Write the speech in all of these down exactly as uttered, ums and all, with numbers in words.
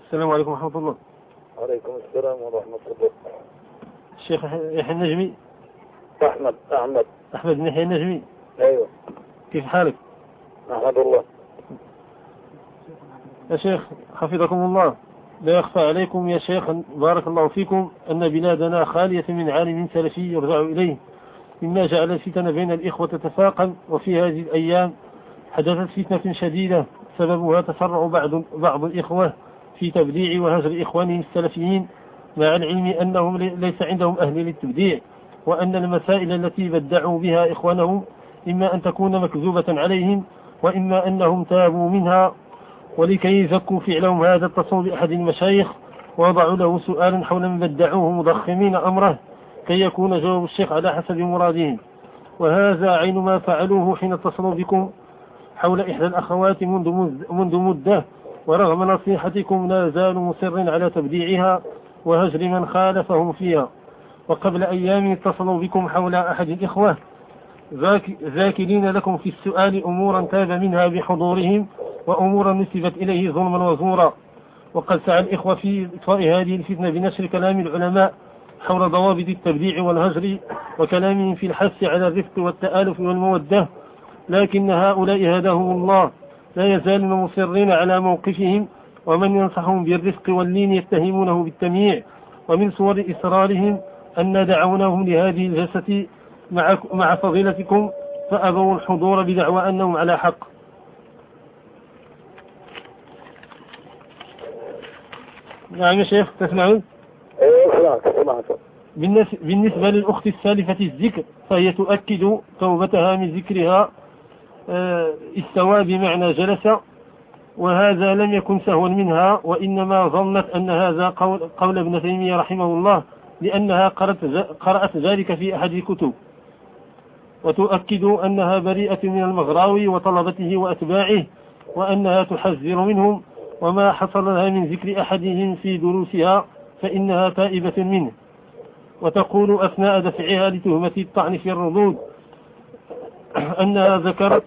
السلام عليكم ورحمة الله. وعليكم السلام ورحمة الله. الشيخ يحيى النجمي. أحمد أحمد أحمد بن يحيى النجمي. أيوة. كيف حالك؟ أحمد الله. يا شيخ حفظكم الله، لا يخفى عليكم يا شيخ بارك الله فيكم أن بلادنا خالية من عالم سلفي يرجع إليه، مما جعل الفتن بين الإخوة تتفاقم. وفي هذه الأيام حدثت فتنة شديدة سببها تسرع بعض بعض الإخوة في تبديع وهجر إخوانهم السلفيين، مع العلم أنهم ليس عندهم أهل للتبديع، وأن المسائل التي بدعوا بها إخوانهم إما أن تكون مكذوبة عليهم وإما أنهم تابوا منها. ولكي يزكوا فعلهم هذا اتصلوا بأحد المشايخ ووضعوا له سؤالا حول من بدعوه مضخمين أمره كي يكون جواب الشيخ على حسب مرادهم، وهذا عين ما فعلوه حين اتصلوا بكم حول إحدى الأخوات منذ منذ مدة، ورغم نصيحتكم لا زالوا مصر على تبديعها وهجر من خالفهم فيها. وقبل أيام اتصلوا بكم حول أحد الإخوة ذاكرين لكم في السؤال أمورا تاب منها بحضورهم وأمورا نسبت إليه ظلما وزورا. وقد سعى الإخوة في إطفاء هذه الفتنة بنشر كلام العلماء حول ضوابط التبديع والهجر وكلامهم في الحث على الرفق والتآلف والمودة، لكن هؤلاء هداهم الله لا يزالون مصرين على موقفهم، ومن ينصحهم بالرفق واللين يتهمونه بالتمييع. ومن صور إصرارهم أن دعوناهم لهذه الجلسة مع, مع فضيلتكم فأبوا الحضور بدعوى أنهم على حق. نعم يا شيخ تسمعون؟ ايه سمعت. بالنسبة للأخت السالفة الذكر فهي تؤكد توبتها من ذكرها استوى بمعنى جلس، وهذا لم يكن سهوا منها، وإنما ظنت أن هذا قول, قول ابن تيمية رحمه الله، لأنها قرأت, قرأت ذلك في أحد الكتب. وتؤكد أنها بريئة من المغراوي وطلبته وأتباعه، وأنها تحذر منهم، وما حصل لها من ذكر أحدهم في دروسها فإنها تائبة منه. وتقول أثناء دفعها لتهمة الطعن في الردود أنها ذكرت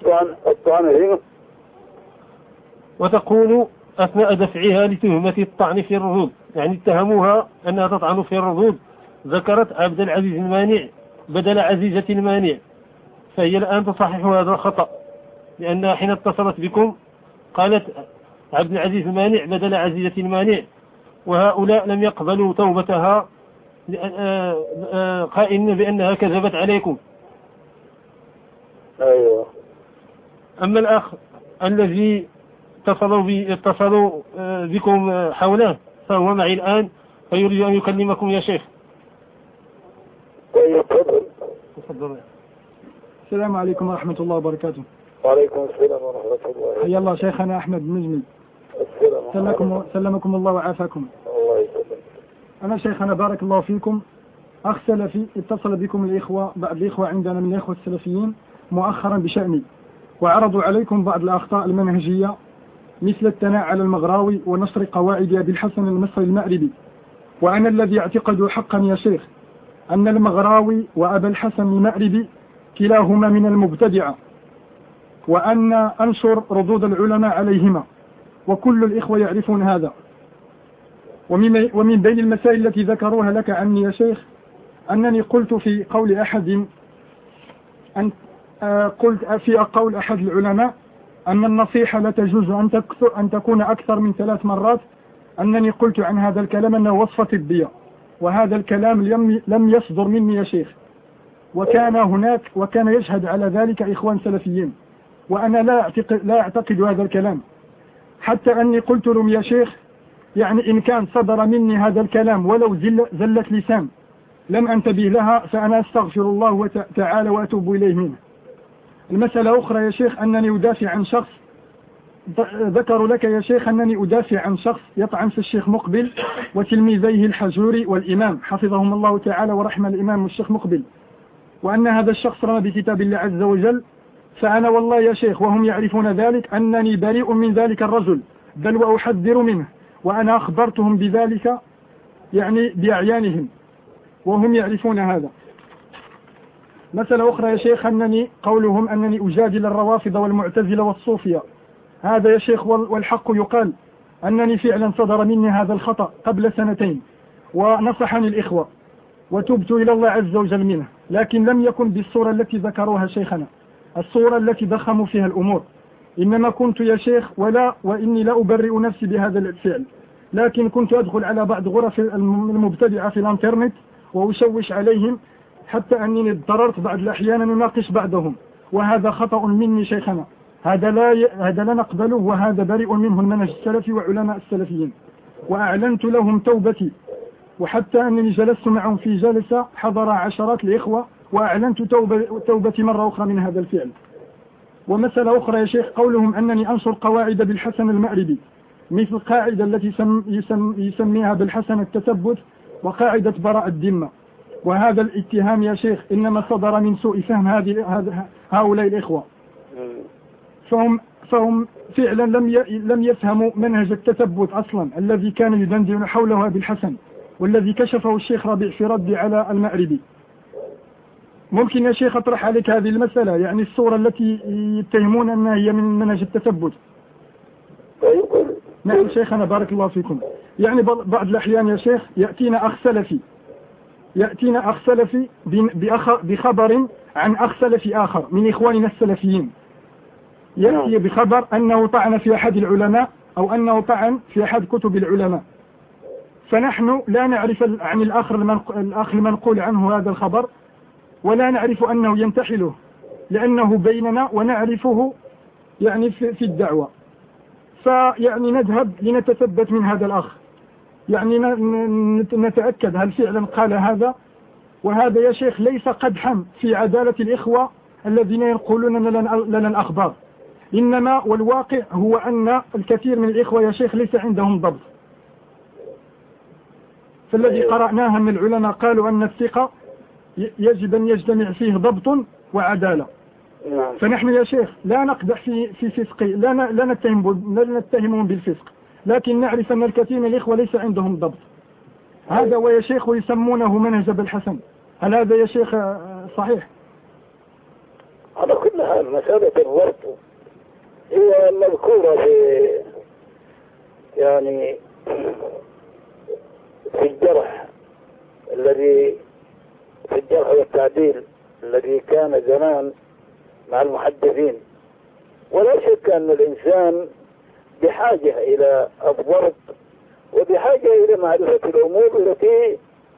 وتقول أثناء دفعها لتهمة الطعن في الردود، يعني اتهموها أنها تطعن في الردود، ذكرت عبد العزيز المانع بدل عزيزة المانع، فهي الآن تصحح هذا الخطأ، لأنها حين اتصلت بكم قالت عبد العزيز المانع بدل عزيزة المانع، وهؤلاء لم يقبلوا توبتها قائلين بأنها كذبت عليكم. أيوة. أما الأخ الذي اتصلوا, بي اتصلوا بكم حوله فهو معي الآن فيريد أن يكلمكم يا شيخ. طيب تفضل. السلام عليكم ورحمة الله وبركاته. وعليكم السلام ورحمة الله. حيا الله شيخنا أحمد بن سلمكم, سلمكم الله وعافاكم. الله يسلمك. أنا شيخنا بارك الله فيكم أخ سلفي اتصل بكم الإخوة بعض الإخوة عندنا من الإخوة السلفيين مؤخرا بشأني، وعرضوا عليكم بعض الأخطاء المنهجية مثل الثناء على المغراوي ونشر قواعد أبي الحسن المصري المأربي. وأنا الذي اعتقد حقا يا شيخ أن المغراوي وأبا الحسن المأربي كلاهما من المبتدعة، وأن أنشر ردود العلماء عليهما، وكل الإخوة يعرفون هذا. ومن بين المسائل التي ذكروها لك عني يا شيخ أنني قلت في قول أحد أن قلت في قول أحد العلماء أن النصيحة لا تجوز أن, أن تكون أكثر من ثلاث مرات، أنني قلت عن هذا الكلام أنه وصفة طبية، وهذا الكلام لم يصدر مني يا شيخ، وكان هناك وكان يشهد على ذلك إخوان سلفيين، وأنا لا أعتقد, لا أعتقد هذا الكلام، حتى أني قلت لهم يا شيخ يعني إن كان صدر مني هذا الكلام ولو زل زلة لسان لم أنتبه لها فأنا أستغفر الله تعالى وأتوب إليه منه. المسألة أخرى يا شيخ أنني أدافع عن شخص، ذكروا لك يا شيخ أنني أدافع عن شخص يطعن في الشيخ مقبل وتلميذيه الحجوري والإمام حفظهم الله تعالى ورحمة الإمام الشيخ مقبل، وأن هذا الشخص رمى بكتاب الله عز وجل. فأنا والله يا شيخ وهم يعرفون ذلك أنني بريء من ذلك الرجل، بل وأحذر منه، وأنا أخبرتهم بذلك يعني بأعيانهم وهم يعرفون هذا. مسألة أخرى يا شيخ أنني قولهم أنني أجادل الروافض والمعتزلة والصوفية، هذا يا شيخ والحق يقال أنني فعلا صدر مني هذا الخطأ قبل سنتين، ونصحني الإخوة وتبت إلى الله عز وجل منه، لكن لم يكن بالصورة التي ذكروها شيخنا، الصورة التي ضخموا فيها الأمور. إنما كنت يا شيخ، ولا وإني لا أبرئ نفسي بهذا الفعل، لكن كنت أدخل على بعض غرف المبتدعة في الانترنت وأشوش عليهم، حتى أنني اضطررت بعض الأحيان أن أناقش بعضهم، وهذا خطأ مني شيخنا، هذا لا ي... هذا لا نقبله، وهذا بريء منه المنهج السلفي وعلماء السلفيين. وأعلنت لهم توبتي، وحتى أنني جلست معهم في جلسة حضر عشرات الإخوة، وأعلنت توبة توبتي مرة أخرى من هذا الفعل. ومسألة أخرى يا شيخ، قولهم أنني أنشر قواعد بالحسن المأربي، مثل القاعدة التي يسم يسم يسميها بالحسن التثبت وقاعدة براء الذمة. وهذا الاتهام يا شيخ إنما صدر من سوء فهم هذه هؤلاء الإخوة، فهم فهم فعلا لم لم يفهموا منهج التثبت أصلا الذي كان يدندن حوله بالحسن، والذي كشفه الشيخ ربيع في رد على المأربي. ممكن يا شيخ أطرح عليك هذه المسألة، يعني الصورة التي يتهمون أنها هي من منهج التثبت. نعم شيخنا بارك الله فيكم. يعني بعض الأحيان يا شيخ يأتينا أخ سلفي يأتينا أخ سلفي بخبر عن أخ سلفي آخر من إخواننا السلفيين، يأتي بخبر أنه طعن في أحد العلماء أو أنه طعن في أحد كتب العلماء، فنحن لا نعرف عن الآخر الأخ المنقول عنه هذا الخبر، ولا نعرف أنه ينتحله، لأنه بيننا ونعرفه يعني في الدعوة. فيعني نذهب لنتثبت من هذا الأخ، يعني نتأكد هل فعلا قال هذا. وهذا يا شيخ ليس قدحا في عدالة الإخوة الذين ينقلون لنا الأخبار، إنما والواقع هو أن الكثير من الإخوة يا شيخ ليس عندهم ضبط. فالذي قرأناها من العلماء قالوا أن الثقة يجب أن يجتمع فيه ضبط وعدالة. فنحن يا شيخ لا نقدح في في فسق، لا لا نتهم لا نتهمهم بالفسق، لكن نعرف أن الكثير من الإخوة ليس عندهم ضبط. هذا ويا شيخ ويسمونه منهج بالحسن. هل هذا يا شيخ صحيح؟ على كل حال مسألة الضبط هي مذكورة في يعني في الجرح الذي في الجرح والتعديل الذي كان زمان مع المحدثين. ولا شك أن الإنسان بحاجة إلى الضبط وبحاجة إلى معرفة الأمور التي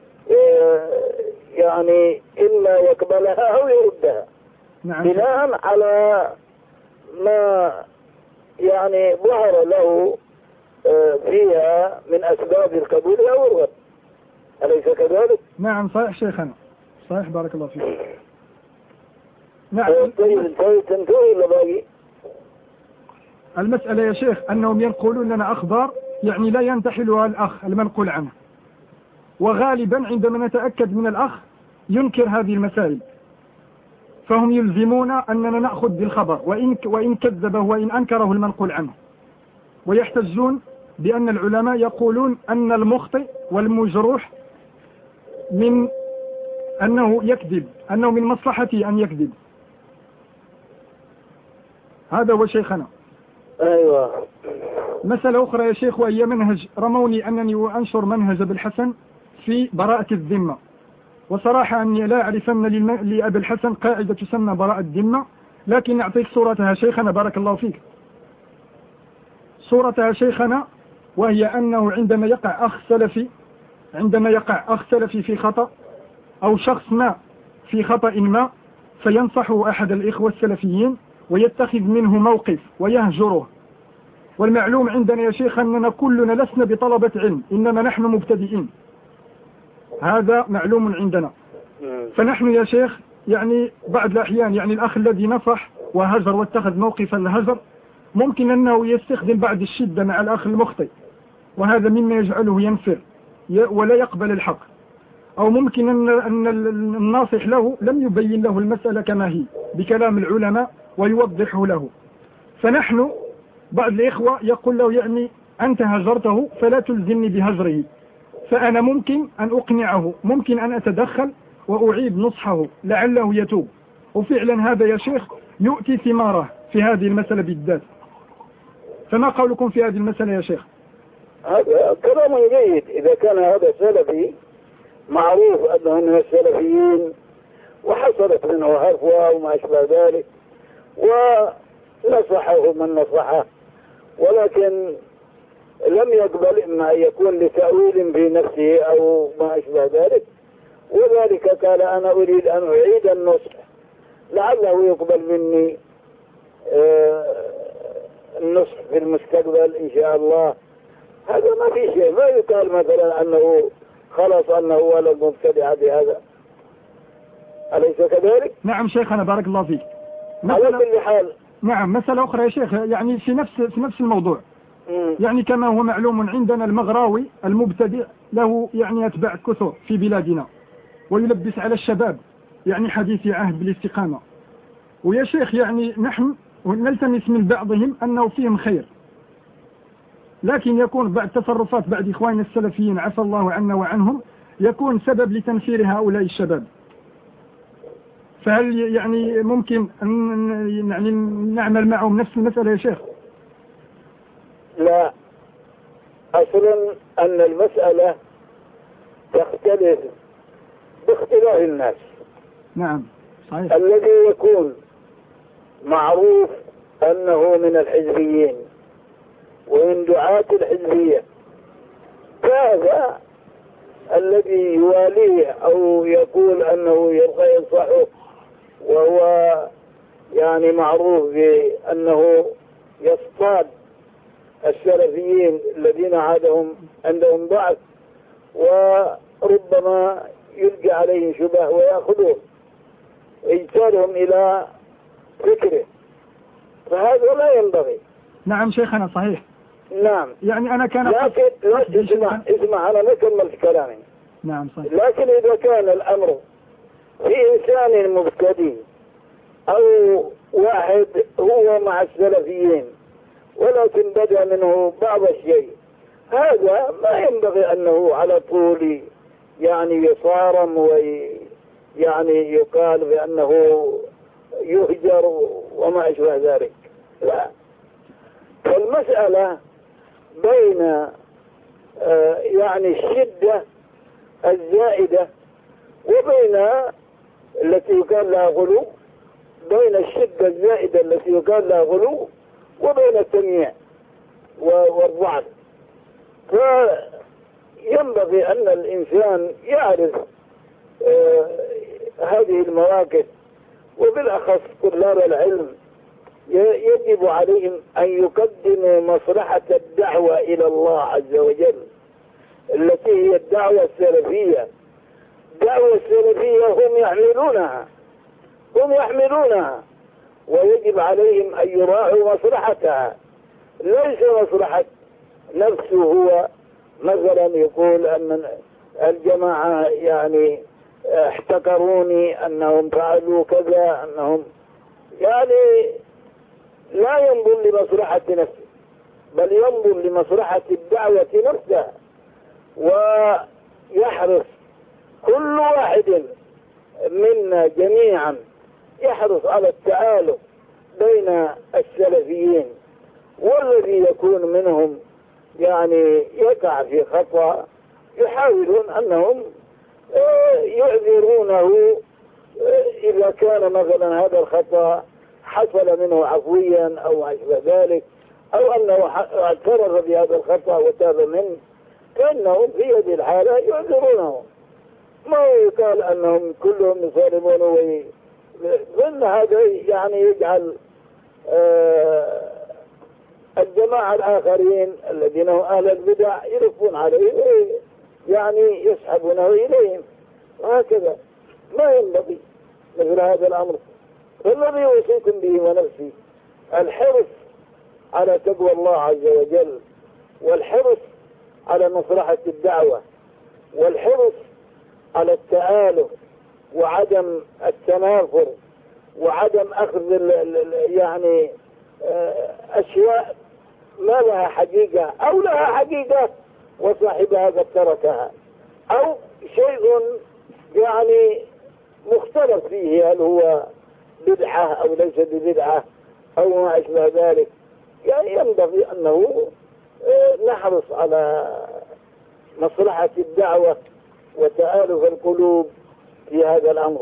يعني إما يقبلها أو يردها. نعم. بناء على ما يعني ظهر له فيها من أسباب القبول أو الرد، أليس كذلك؟ نعم صحيح شيخنا، صحيح بارك الله فيك. نعم. طيب تنتهي ولا باقي؟ المسألة يا شيخ أنهم ينقلون لنا أخبار يعني لا ينتحلها الأخ المنقول عنه، وغالبا عندما نتأكد من الأخ ينكر هذه المسائل، فهم يلزمون أننا نأخذ بالخبر وإن وإن كذبه وإن أنكره المنقول عنه، ويحتجون بأن العلماء يقولون أن المخطئ والمجروح من أنه يكذب، أنه من مصلحته أن يكذب. هذا هو شيخنا. أيوة. مسألة أخرى يا شيخ وهي منهج، رموني أنني أنشر منهج بالحسن في براءة الذمة، وصراحة أني لا أعرف أن لأبي الحسن قاعدة تسمى براءة الذمة، لكن أعطيك صورتها شيخنا بارك الله فيك. صورتها شيخنا وهي أنه عندما يقع أخ سلفي عندما يقع أخ سلفي في خطأ أو شخص ما في خطأ ما، فينصحه أحد الإخوة السلفيين ويتخذ منه موقف ويهجره. والمعلوم عندنا يا شيخ أننا كلنا لسنا بطلبة علم، إنما نحن مبتدئين، هذا معلوم عندنا. فنحن يا شيخ يعني بعض الأحيان يعني الأخ الذي نصح وهجر واتخذ موقف الهجر ممكن أنه يستخدم بعض الشدة مع الأخ المخطئ، وهذا مما يجعله ينفر ولا يقبل الحق، أو ممكن أن أن الناصح له لم يبين له المسألة كما هي بكلام العلماء ويوضحه له. فنحن بعض الإخوة يقول له يعني أنت هجرته فلا تلزمني بهجره، فأنا ممكن أن أقنعه، ممكن أن أتدخل وأعيد نصحه لعله يتوب. وفعلا هذا يا شيخ يؤتي ثماره في هذه المسألة بالذات. فما قولكم في هذه المسألة يا شيخ؟ هذا كلام جيد إذا كان هذا سلفي معروف أنه من السلفيين وحصلت منه هفوة وما أشبه ذلك ونصحه من نصحه، ولكن لم يقبل إما أن يكون لتأويل في نفسه أو ما أشبه ذلك، وذلك قال أنا أريد أن أعيد النصح لعله يقبل مني النصح في المستقبل إن شاء الله. هذا ما في شيء، ما يقال مثلا أنه خلاص أنه ولد مبتدع بهذا، أليس كذلك؟ نعم شيخنا بارك الله فيك. على كل حال نعم مسألة أخرى يا شيخ، يعني في نفس في نفس الموضوع. مم. يعني كما هو معلوم عندنا المغراوي المبتدع له يعني أتباع كثر في بلادنا، ويلبس على الشباب يعني حديث عهد بالاستقامة. ويا شيخ يعني نحن نلتمس من بعضهم أنه فيهم خير، لكن يكون بعد تصرفات بعض إخواننا السلفيين عفى الله عنا وعنهم يكون سبب لتنفير هؤلاء الشباب. فهل يعني ممكن أن يعني نعمل معهم نفس المسألة يا شيخ؟ لا، أصلا أن المسألة تختلف باختلاف الناس. نعم صحيح. الذي يكون معروف أنه من الحزبيين ومن دعاة الحزبية، هذا الذي يواليه أو يقول أنه يبغى ينصحه وهو يعني معروف بأنه يصطاد السلفيين الذين عادهم عندهم ضعف وربما يلقي عليهم شبه ويأخذهم ويجتالهم إلى فكره، فهذا لا ينبغي. نعم شيخنا صحيح. نعم يعني أنا كان لكن لا اسمع اسمع أنا ما كملت كلامي. نعم صحيح. لكن إذا كان الأمر في إنسان مبتدئ أو واحد هو مع السلفيين ولكن بدأ منه بعض الشيء، هذا ما ينبغي أنه على طول يعني يصارم ويعني يقال بأنه يهجر وما أشبه ذلك. لا، فالمسألة بين آه يعني الشدة الزائدة وبين التي يقال لها غلو، بين الشدة الزائدة التي يقال لها غلو وبين التمييع والضعف. فينبغي أن الإنسان يعرف آه هذه المواقف، وبالأخص طلاب العلم يجب عليهم أن يقدموا مصلحة الدعوة إلى الله عز وجل التي هي الدعوة السلفية. الدعوة السلفية هم يحملونها هم يحملونها ويجب عليهم أن يراعوا مصلحتها، ليس مصلحة نفسه هو مثلا يقول أن الجماعة يعني احتكروني أنهم فعلوا كذا، أنهم يعني لا ينظر لمصلحة نفسه بل ينظر لمصلحة الدعوة نفسها، ويحرص كل واحد منا جميعا يحرص على التآلف بين السلفيين، والذي يكون منهم يعني يقع في خطأ يحاولون أنهم يعذرونه إذا كان مثلا هذا الخطأ حصل منه عفويا أو أشبه ذلك، أو أنه اعترف بهذا الخطأ وتاب منه، فإنهم في هذه الحالة يعذرونه، ما يقال أنهم كلهم يصالمون وي... لأن هذا يعني يجعل آه الجماعة الآخرين الذين هم أهل البدع يلفون عليه يعني يسحبونه إليهم، وهكذا ما ينبغي مثل هذا الأمر. فالذي يوصيكم به ونفسي الحرص على تقوى الله عز وجل، والحرص على مصلحة الدعوة، والحرص على التآلف وعدم التنافر وعدم أخذ ال ال يعني أشياء ما لها حقيقة أو لها حقيقة وصاحبها قد تركها، أو شيء يعني مختلف فيه هل هو بدعة أو ليس ببدعة أو ما أشبه ذلك. يعني ينبغي أنه نحرص على مصلحة الدعوة وتآلف القلوب في هذا الأمر.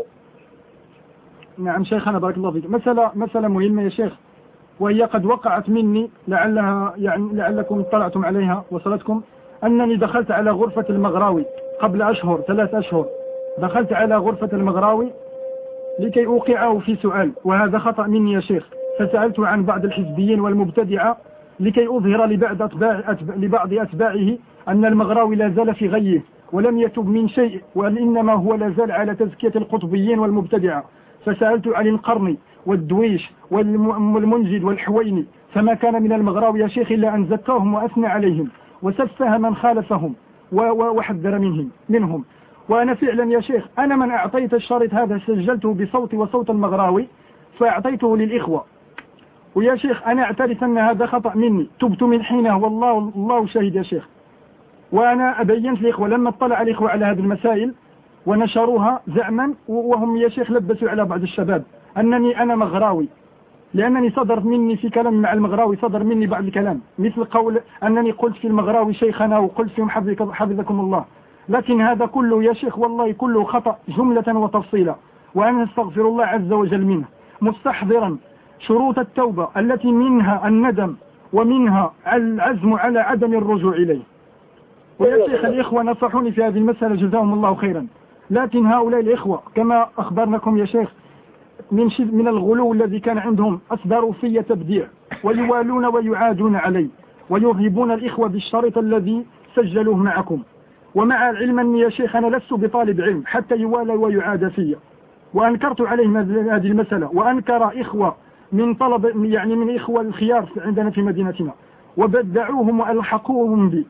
نعم شيخنا بارك الله فيك. مسألة مسألة مهمة يا شيخ، وهي قد وقعت مني لعلها يعني لعلكم اطلعتم عليها وصلتكم، أنني دخلت على غرفة المغراوي قبل أشهر ثلاث أشهر، دخلت على غرفة المغراوي لكي أوقعه في سؤال، وهذا خطأ مني يا شيخ. فسألت عن بعض الحزبيين والمبتدعة لكي أظهر لبعض, أتباع أتباع لبعض أتباعه أن المغراوي لا زال في غيه ولم يتب من شيء، وإنما هو لا زال على تزكية القطبيين والمبتدعة. فسألت عن القرني والدويش والمنجد والحويني، فما كان من المغراوي يا شيخ إلا أن زكاهم وأثنى عليهم وسفه من خالفهم وحذر منهم منهم وأنا فعلا يا شيخ أنا من أعطيت الشريط هذا سجلته بصوتي وصوت المغراوي فأعطيته للإخوة. ويا شيخ أنا أعترف أن هذا خطأ مني، تبت من حينه والله الله شهيد يا شيخ. وأنا أبينت الإخوة لما اطلع الإخوة على هذه المسائل ونشروها زعما، وهم يا شيخ لبسوا على بعض الشباب أنني أنا مغراوي، لأنني صدر مني في كلام مع المغراوي صدر مني بعض الكلام مثل قول أنني قلت في المغراوي شيخنا وقلت فيهم حفظكم الله. لكن هذا كله يا شيخ والله كله خطأ جملة وتفصيلا، وأنا أستغفر الله عز وجل منه مستحضرا شروط التوبة التي منها الندم ومنها العزم على عدم الرجوع إليه. ويا شيخ الإخوة نصحوني في هذه المسألة جزاهم الله خيرا، لكن هؤلاء الإخوة كما أخبرناكم يا شيخ من من الغلو الذي كان عندهم أصدروا في تبديع ويوالون ويعادون علي ويرهبون الإخوة بالشريط الذي سجلوه معكم. ومع العلم أني يا شيخ أنا لست بطالب علم حتى يوالى ويعاد فيا، وأنكرت عليهم هذه المسألة، وأنكر إخوة من طلب يعني من إخوة الخيار عندنا في مدينتنا وبدعوهم وألحقوهم بي.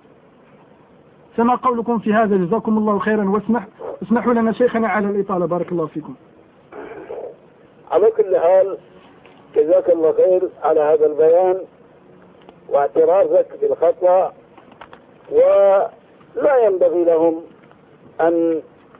فما قولكم في هذا؟ جزاكم الله خيرا، واسمح اسمحوا لنا شيخنا على الإطالة بارك الله فيكم. على كل حال جزاك الله خير على هذا البيان واعترافك بالخطأ، ولا ينبغي لهم أن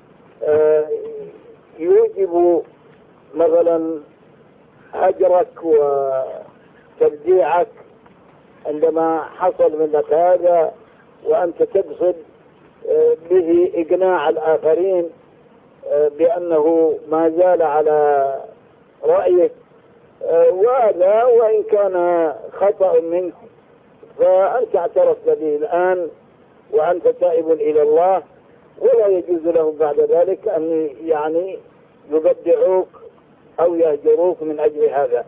يوجبوا مثلا هجرك وتبديعك عندما حصل منك هذا وأنت تقصد به إقناع الآخرين بأنه ما زال على رأيك، وهذا وإن كان خطأ منك فأنت اعترفت به الآن وأنت تائب إلى الله، ولا يجوز لهم بعد ذلك أن يعني يبدعوك أو يهجروك من أجل هذا.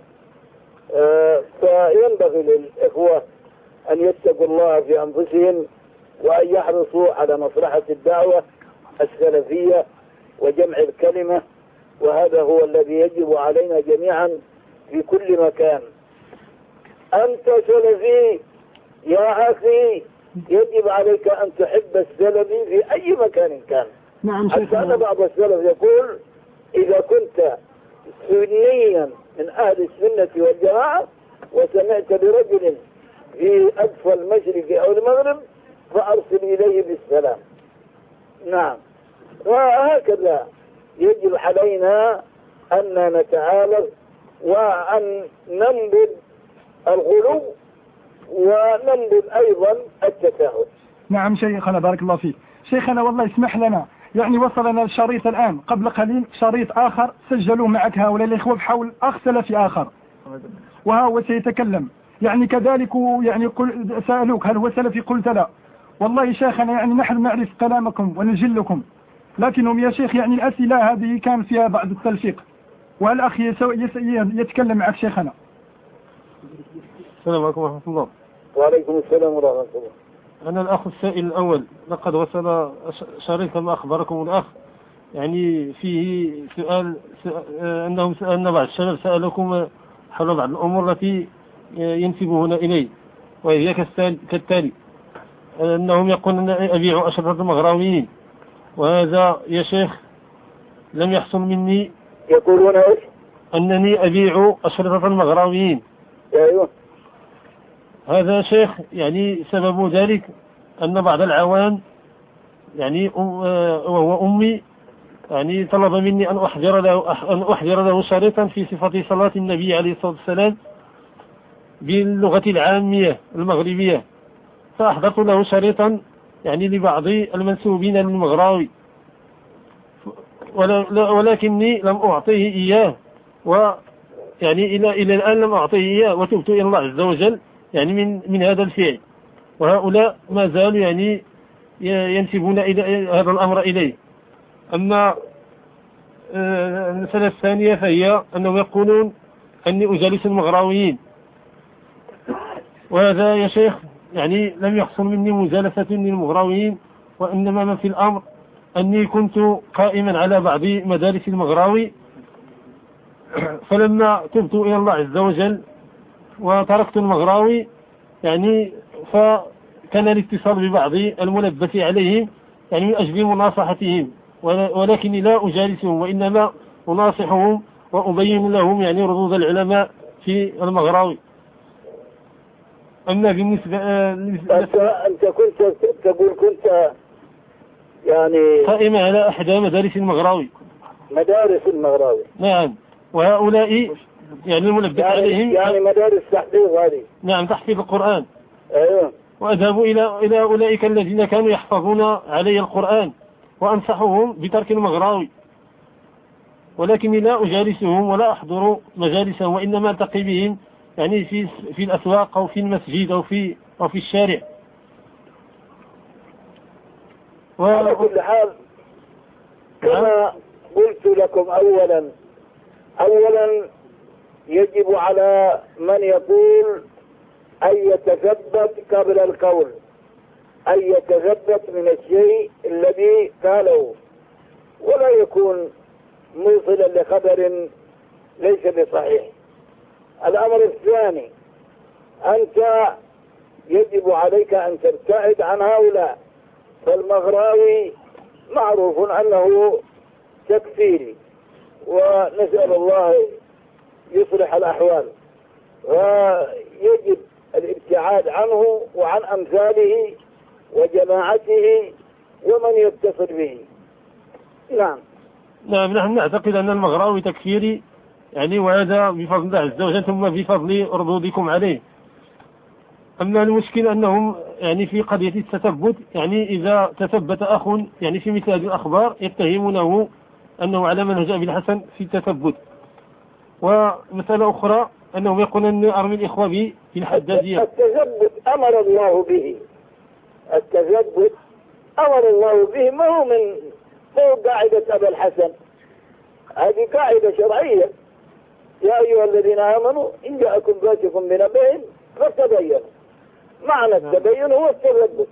فينبغي للإخوة أن يتقوا الله في أنفسهم وأن يحرصوا على مصلحة الدعوة السلفية وجمع الكلمة، وهذا هو الذي يجب علينا جميعا في كل مكان. أنت سلفي يا أخي، يجب عليك أن تحب السلفي في أي مكان كان. نعم حتى أن بعض السلف يقول إذا كنت سنيا من أهل السنة والجماعة وسمعت برجل في أقصى المشرق أو المغرب فأرسل إليه بالسلام. نعم، وهكذا يجب علينا أن نتعالج وأن ننبذ الغلو وننبذ أيضا التساهل. نعم شيخنا بارك الله فيك. شيخنا والله اسمح لنا، يعني وصلنا الشريط الآن قبل قليل شريط آخر سجلوه معك هؤلاء الإخوة بحول أخ سلفي آخر، وها هو سيتكلم يعني كذلك، يعني قل سألوك هل هو سلفي؟ قلت لا. والله شيخنا يعني نحن نعرف كلامكم ونجلكم، لكنهم يا شيخ يعني الأسئلة هذه كان فيها بعض التلفيق، والأخ يتكلم معك شيخنا. السلام عليكم ورحمة الله. وعليكم السلام ورحمة الله. أنا الأخ السائل الأول، لقد وصل شريط كما أخبركم الأخ يعني فيه سؤال أنهم سألنا بعض الشباب سألكم حول بعض الأمور التي ينسبون إليه، وهي كالتالي: أنهم يقولون أبيع أشرطة المغراويين، وهذا يا شيخ لم يحصل مني. يقولون إيش؟ أنني أبيع أشرطة المغراويين. أيوه. هذا شيخ يعني سبب ذلك أن بعض العوام يعني وهو أمي يعني طلب مني أن أحضر له أن أحضر له شريطا في صفة صلاة النبي عليه الصلاة والسلام باللغة العامية المغربية، فأحضرت له شريطا يعني لبعض المنسوبين للمغراوي، ولكني لم أعطيه إياه، ويعني إلى إلى الآن لم أعطيه إياه، وتبت إلى الله عز وجل يعني من من هذا الفعل. وهؤلاء ما زالوا يعني ينسبون إلى هذا الأمر إليه. أما المسألة الثانية فهي أنهم يقولون أني أجالس المغراويين، وهذا يا شيخ يعني لم يحصل مني مجالسة للمغراويين، وإنما ما في الأمر أني كنت قائما على بعض مدارس المغراوي، فلما تبت إلى الله عز وجل وتركت المغراوي يعني فكان الاتصال ببعض الملبس عليهم يعني من أجل مناصحتهم، ولكني لا أجالسهم، وإنما أناصحهم وأبين لهم يعني ردود العلماء في المغراوي. أما بالنسبة أنت, أنت كنت تقول كنت يعني قائمة على أحدى مدارس المغراوي. مدارس المغراوي، نعم. وهؤلاء يعني الملبس يعني عليهم يعني مدارس تحفيظ هذه. نعم، تحفيظ القرآن. أيوه. وأذهبوا إلى إلى أولئك الذين كانوا يحفظون علي القرآن وأنصحهم بترك المغراوي، ولكني لا أجالسهم ولا أحضر مجالسهم، وإنما ألتقي بهم يعني في في الأسواق أو في المسجد أو في أو في الشارع. و... على كل حال كما قلت لكم أولا أولا يجب على من يقول أن يتثبت قبل القول، أن يتثبت من الشيء الذي قاله، ولا يكون موصلا لخبر ليس بصحيح. الأمر الثاني، أنت يجب عليك أن تبتعد عن هؤلاء، فالمغراوي معروف أنه تكفيري، ونسأل الله يصلح الأحوال، ويجب الابتعاد عنه وعن أمثاله وجماعته ومن يتصل به. نعم نعم نحن نعتقد أن المغراوي تكفيري يعني، وهذا بفضل الله عز وجل ثم بفضل ردودكم عليه. أما المشكلة أنهم يعني في قضية التثبت، يعني إذا تثبت أخ يعني في مثل هذه الأخبار يتهمونه أنه على منهج أبي الحسن في التثبت. ومسألة أخرى أنهم يقولون أن أرمي الإخوة في الحدادية. التثبت أمر الله به، التثبت أمر الله به، ما هو من فوق قاعدة أبي الحسن، هذه قاعدة شرعية. يا أيها الذين آمنوا إن جاءكم فاسق بنبأ فتبينوا، معنى التبين هو التثبت،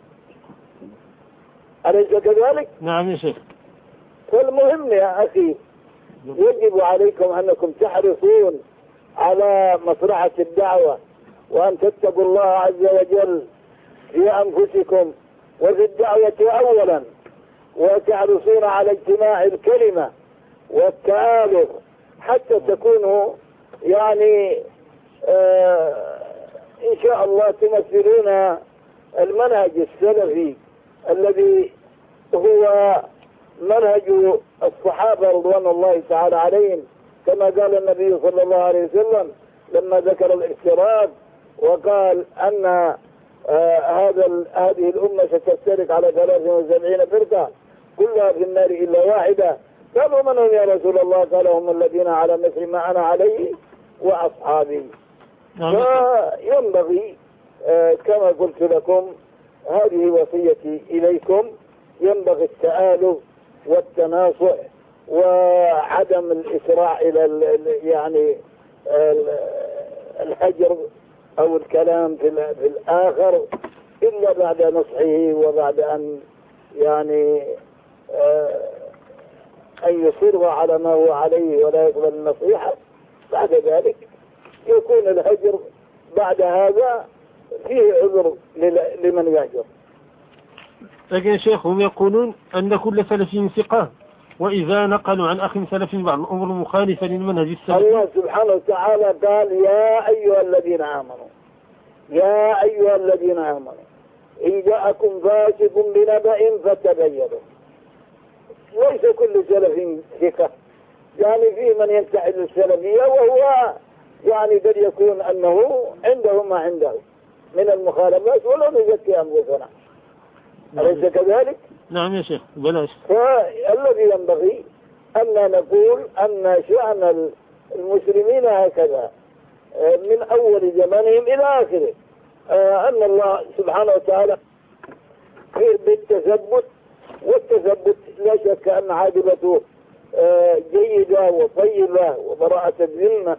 أليس كذلك؟ نعم يا شيخ. فالمهم يا أخي يجب عليكم أنكم تحرصون على مصلحة الدعوة، وأن تتقوا الله عز وجل في أنفسكم وفي الدعوة أولا، وتحرصون على اجتماع الكلمة والتآلف حتى تكونوا يعني آه إن شاء الله تمثلون المنهج السلفي الذي هو منهج الصحابة رضوان الله تعالى عليهم، كما قال النبي صلى الله عليه وسلم لما ذكر الافتراض وقال أن آه هذا هذه الأمة ستفترق على ثلاث وسبعين فرقة كلها في النار إلا واحدة. قالوا من هم يا رسول الله؟ قال هم الذين على مثل ما أنا عليه وأصحابي. فينبغي آه كما قلت لكم، هذه وصيتي إليكم، ينبغي التآلف والتناصح وعدم الإسراع إلى يعني الهجر أو الكلام في الآخر إلا بعد نصحه، وبعد أن يعني آه أن يصر على ما هو عليه ولا يقبل النصيحة. بعد ذلك يكون الهجر بعد هذا فيه عذر لمن يهجر. لكن يا شيخ هم يقولون أن كل سلفي ثقة، وإذا نقلوا عن أخ سلفي بعض الأمور المخالفة للمنهج السلفي. الله سبحانه وتعالى قال يا أيها الذين آمنوا، يا أيها الذين آمنوا إن جاءكم فاسق بنبأ فتبينوا. ليس كل سلف ثقة، يعني في من ينتحل السلفية وهو يعني قد يكون أنه عنده ما عنده، من المخالفات ولا نزكي أنفسنا. أليس كذلك؟ نعم يا شيخ بلاش. فالذي ينبغي أن نقول أن شأن المسلمين هكذا من أول زمانهم إلى آخره، أن الله سبحانه وتعالى بالتثبت، والتثبت لا شك أن عاقبته جيدة وطيبة وبراءة الذمة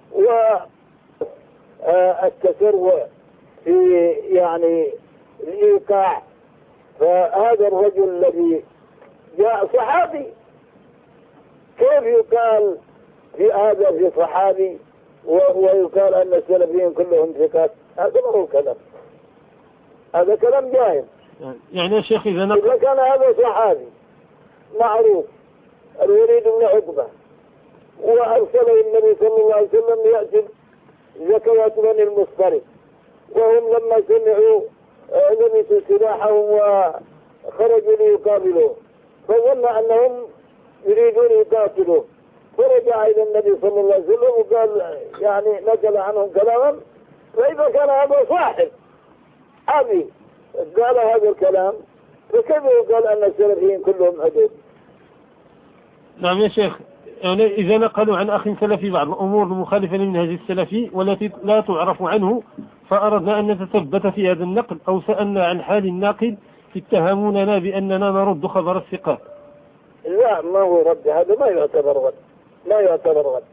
والتسرع في يعني الإيقاع. فهذا الرجل الذي جاء صحابي، كيف يقال في هذا في صحابي ويقال أن السلفيين كلهم ثقات؟ هذا ما هو كلام، هذا كلام جاهل. يعني يا شيخ إذا نقل إذا كان هذا صحابي معروف الوليد بن عقبة وأرسله النبي صلى الله عليه وسلم يأتي زكوات بني المصطلق، وهم لما سمعوا لبسوا سلاحهم وخرجوا ليقابلوه، فظن أنهم يريدون يقاتلوه، فرجع إلى النبي صلى الله عليه وسلم وقال يعني نقل عنهم كلاما. فإذا كان هذا صاحب أبي قال هذا الكلام، فكيف يقال أن السلفيين كلهم عدود؟ نعم يا شيخ، يعني إذا نقلوا عن أخ سلفي بعض الأمور المخالفة للمنهج السلفي والتي لا تعرف عنه، فأردنا أن نتثبت في هذا النقل أو سألنا عن حال الناقل اتهموننا بأننا نرد خبر الثقات. لا، ما هو رد، هذا ما يعتبر رد، لا يعتبر رد.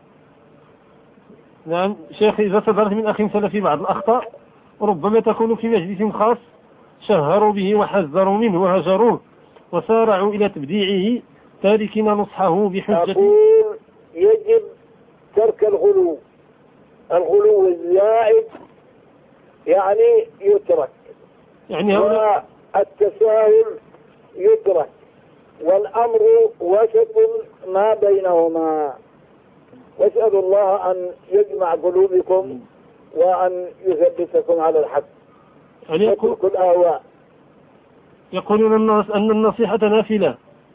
نعم شيخ، إذا صدرت من أخ سلفي بعض الأخطاء ربما تكون في مجلس خاص شهروا به وحذروا منه وهجروه وسارعوا إلى تبديعه تاركين نصحه بحجة. أقول يجب ترك الغلو، الغلو الزائد يعني يترك، يعني والتساهل يترك، والأمر وسط ما بينهما. واسأل الله أن يجمع قلوبكم وأن يثبتكم على الحق. يعني يقول كل أهواء يقولون الناس أن النصيحة نافلة.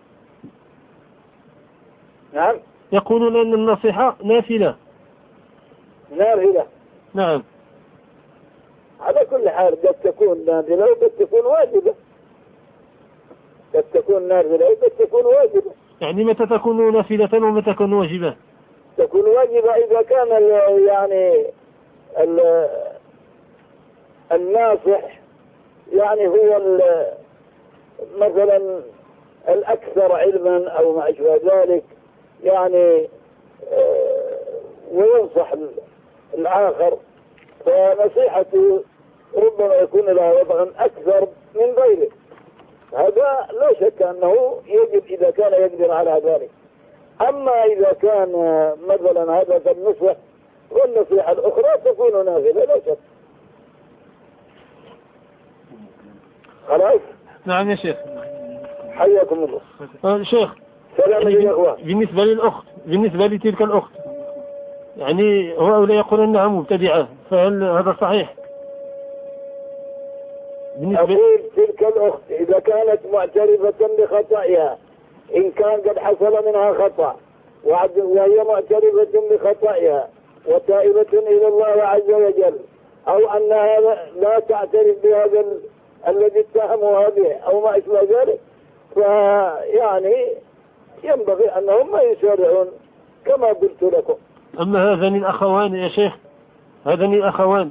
نعم، يقولون أن النصيحة نافلة. نافلة نعم. على كل حال قد تكون نافلة وقد تكون واجبة، قد تكون نافلة وقد تكون واجبة. يعني متى تكون نافلة ومتى تكون واجبة؟ تكون واجبة إذا كان يعني الناصح يعني هو مثلا الأكثر علما أو ما أشبه ذلك، يعني وينصح الآخر، فنصيحته ربما يكون لها وضع أكثر من غيره. هذا لا شك أنه يجب إذا كان يقدر على ذلك. أما إذا كان مثلا هذا قد نصح والنصيحة الأخرى تكون نافلة لا شك. خلاص؟ نعم يا شيخ. حياكم الله. آه شيخ، سلام يعني الأخوة. بالنسبة للأخت، بالنسبة لتلك الأخت، يعني هؤلاء يقولون أنها مبتدعة، فهل هذا صحيح؟ أقول تلك الأخت إذا كانت معترفة بخطئها، إن كان قد حصل منها خطأ وهي معترفة بخطئها وتائبة إلى الله عز وجل، أو أنها لا تعترف بهذا الذي اتهموها به أو ما أشبه ذلك، فيعني ينبغي أنهم ما يسارعون كما قلت لكم. أما هذان الأخوان يا شيخ، هذان الأخوان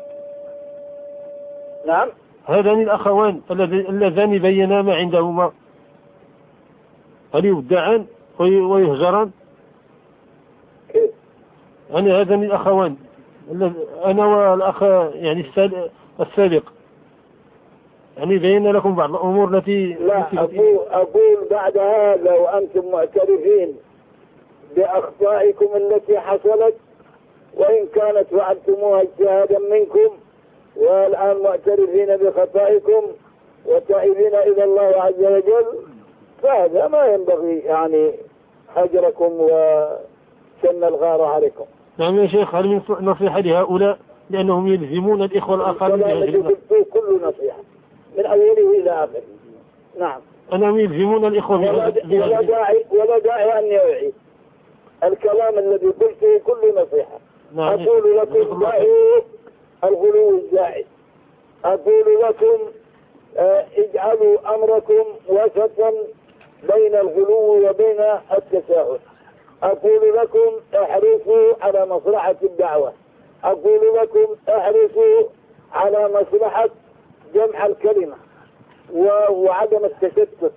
نعم، هذان الأخوان اللذان بينا ما عندهما، هل يودعان ويهجران؟ كيف؟ يعني هذان الأخوان أنا والأخ يعني السابق يعني بينا لكم بعض الأمور التي لا أقول, أقول بعد هذا وأنتم معترفين بأخطائكم التي حصلت، وإن كانت فعلتموها اجتهادا منكم، والآن معترفين بخطائكم وتائبين إلى الله عز وجل، فهذا ما ينبغي يعني هجركم وسن الغار عليكم. نعم يا شيخ، هل من نصيحة لهؤلاء لأنهم يلزمون الإخوة الآخرين؟ كل نصيحة من أوله إلى آخره. نعم، أنهم يلزمون الإخوة ولا داعي ولا داعي أن يعيد الكلام الذي قلته كل نصيحة. نعم. أقول لكم دعوا الغلو الزائد. أقول لكم اه اجعلوا أمركم وسطا بين الغلو وبين التساهل. أقول لكم احرصوا على مصلحة الدعوة. أقول لكم احرصوا على مصلحة جمع الكلمة وعدم التشتت.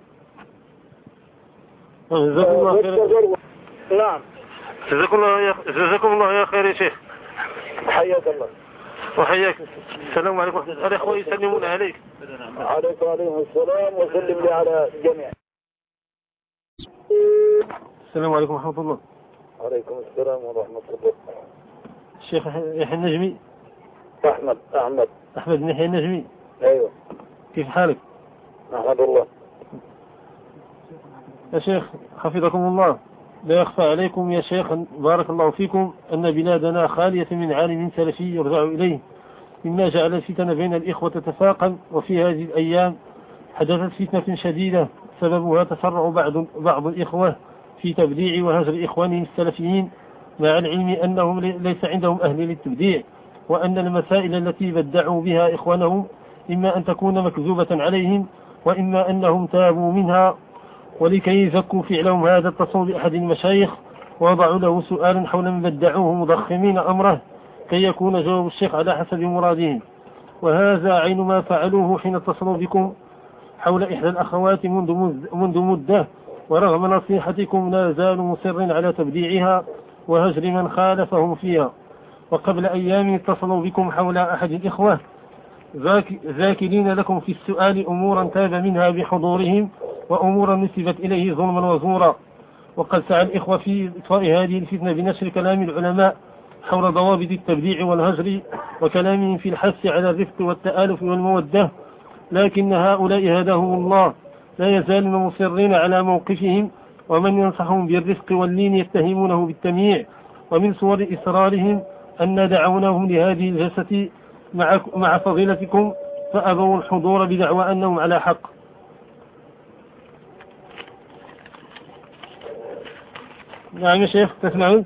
جزاكم الله خير. نعم. جزاكم الله يا جزاكم الله يا خير يا شيخ. حياك الله. وحياك. السلام عليكم ورحمة الله. الأخوة يسلمون عليك. عليكم وعليكم السلام وسلم لي على الجميع. السلام عليكم ورحمة الله. عليكم السلام ورحمة الله. الشيخ يحيى النجمي. أحمد أحمد أحمد بن يحيى النجمي. أيوة. كيف حالك؟ أحمد الله. يا شيخ حفظكم الله، لا يخفى عليكم يا شيخ بارك الله فيكم أن بلادنا خالية من عالم سلفي يرجع إليه، مما جعل الفتن بين الإخوة تفاقا. وفي هذه الأيام حدثت فتنة شديدة سببها تسرع بعض بعض الإخوة في تبديع وهجر إخوانهم السلفيين، مع العلم أنهم ليس عندهم أهل للتبديع، وأن المسائل التي بدعوا بها إخوانهم إما أن تكون مكذوبة عليهم وإما أنهم تابوا منها. ولكي يزكوا فعلهم هذا اتصلوا بأحد المشايخ ووضعوا له سؤالا حول من بدعوه مضخمين أمره كي يكون جواب الشيخ على حسب مرادهم. وهذا عين ما فعلوه حين اتصلوا بكم حول إحدى الأخوات منذ منذ مدة، ورغم نصيحتكم لا زالوا مصر على تبديعها وهجر من خالفهم فيها. وقبل أيام اتصلوا بكم حول أحد الإخوة ذاكرين لكم في السؤال أمورا تاب منها بحضورهم وأمورا نسبت إليه ظلما وزورا. وقد سعى الإخوة في إطفاء هذه الفتنة بنشر كلام العلماء حول ضوابط التبديع والهجر وكلامهم في الحث على الرفق والتآلف والمودة، لكن هؤلاء هداهم الله لا يزالون مصرين على موقفهم، ومن ينصحهم بالرفق واللين يتهمونه بالتمييع. ومن صور إصرارهم أن دعوناهم لهذه الجلسة مع, مع فضيلتكم فأبوا الحضور بدعوى أنهم على حق. نعم يا شيخ تسمعون؟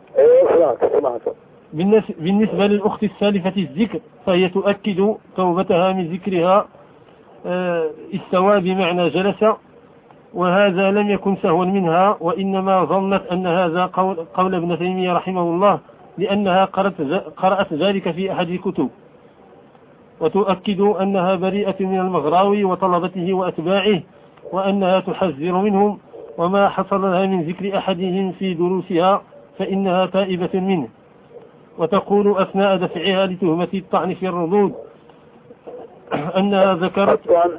بالنسبة للأخت السالفة الذكر فهي تؤكد توبتها من ذكرها استوى بمعنى جلس، وهذا لم يكن سهوا منها، وإنما ظنت أن هذا قول, قول ابن تيمية رحمه الله، لأنها قرأت, قرأت ذلك في أحد الكتب. وتؤكد أنها بريئة من المغراوي وطلبته وأتباعه، وأنها تحذر منهم، وما حصل لها من ذكر أحدهم في دروسها فإنها تائبة منه. وتقول أثناء دفعها لتهمة الطعن في الردود أنها ذكرت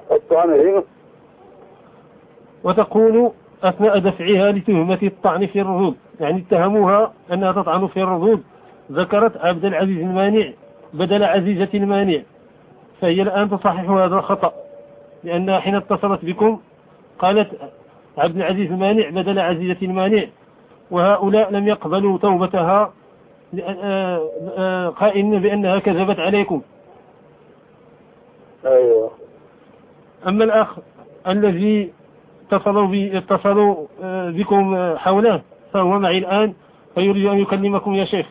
وتقول أثناء دفعها لتهمة الطعن في الردود، يعني اتهموها أنها تطعن في الردود، ذكرت عبد العزيز المانع بدل عزيزة المانع، فهي الآن تصحح هذا الخطأ، لأنها حين اتصلت بكم قالت عبد العزيز المانع بدل عزيزة المانع، وهؤلاء لم يقبلوا توبتها قائلين بأنها كذبت عليكم. أيوة. أما الأخ الذي اتصلوا, بي اتصلوا بكم حوله فهو معي الآن فيريد أن يكلمكم يا شيخ.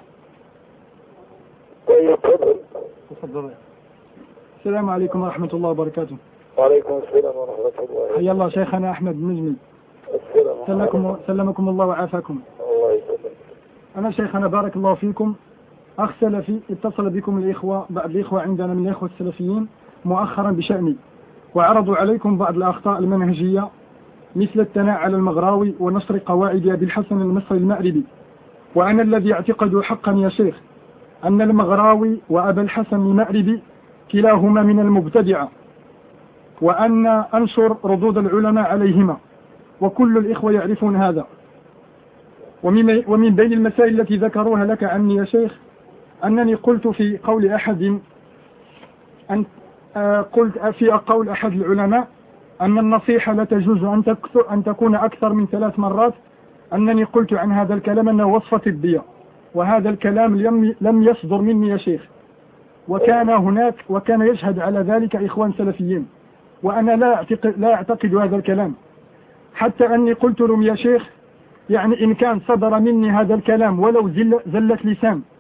طيب تفضل. السلام عليكم ورحمة الله وبركاته. وعليكم السلام ورحمة الله. حيا الله شيخنا أحمد النجمي. سلمكم, سلمكم الله وعافاكم. الله يسلمك. أنا شيخنا بارك الله فيكم أخ سلفي اتصل بكم الإخوة بعض الإخوة عندنا من الإخوة السلفيين مؤخرا بشأني، وعرضوا عليكم بعض الأخطاء المنهجية مثل الثناء على المغراوي ونشر قواعد أبي الحسن المصري المأربي. وأنا الذي اعتقد حقا يا شيخ أن المغراوي وأبا الحسن المأربي كلاهما من المبتدعة، وأن أنشر ردود العلماء عليهما، وكل الإخوة يعرفون هذا. ومن بين المسائل التي ذكروها لك عني يا شيخ أنني قلت في قول أحد أن قلت في قول أحد العلماء أن النصيحة لا تجوز أن, أن تكون أكثر من ثلاث مرات. أنني قلت عن هذا الكلام أنه وصفة طبية، وهذا الكلام لم يصدر مني يا شيخ، وكان هناك وكان يشهد على ذلك إخوان سلفيين، وأنا لا أعتقد, لا أعتقد هذا الكلام، حتى أني قلت لهم يا شيخ يعني إن كان صدر مني هذا الكلام ولو زل زلة لسان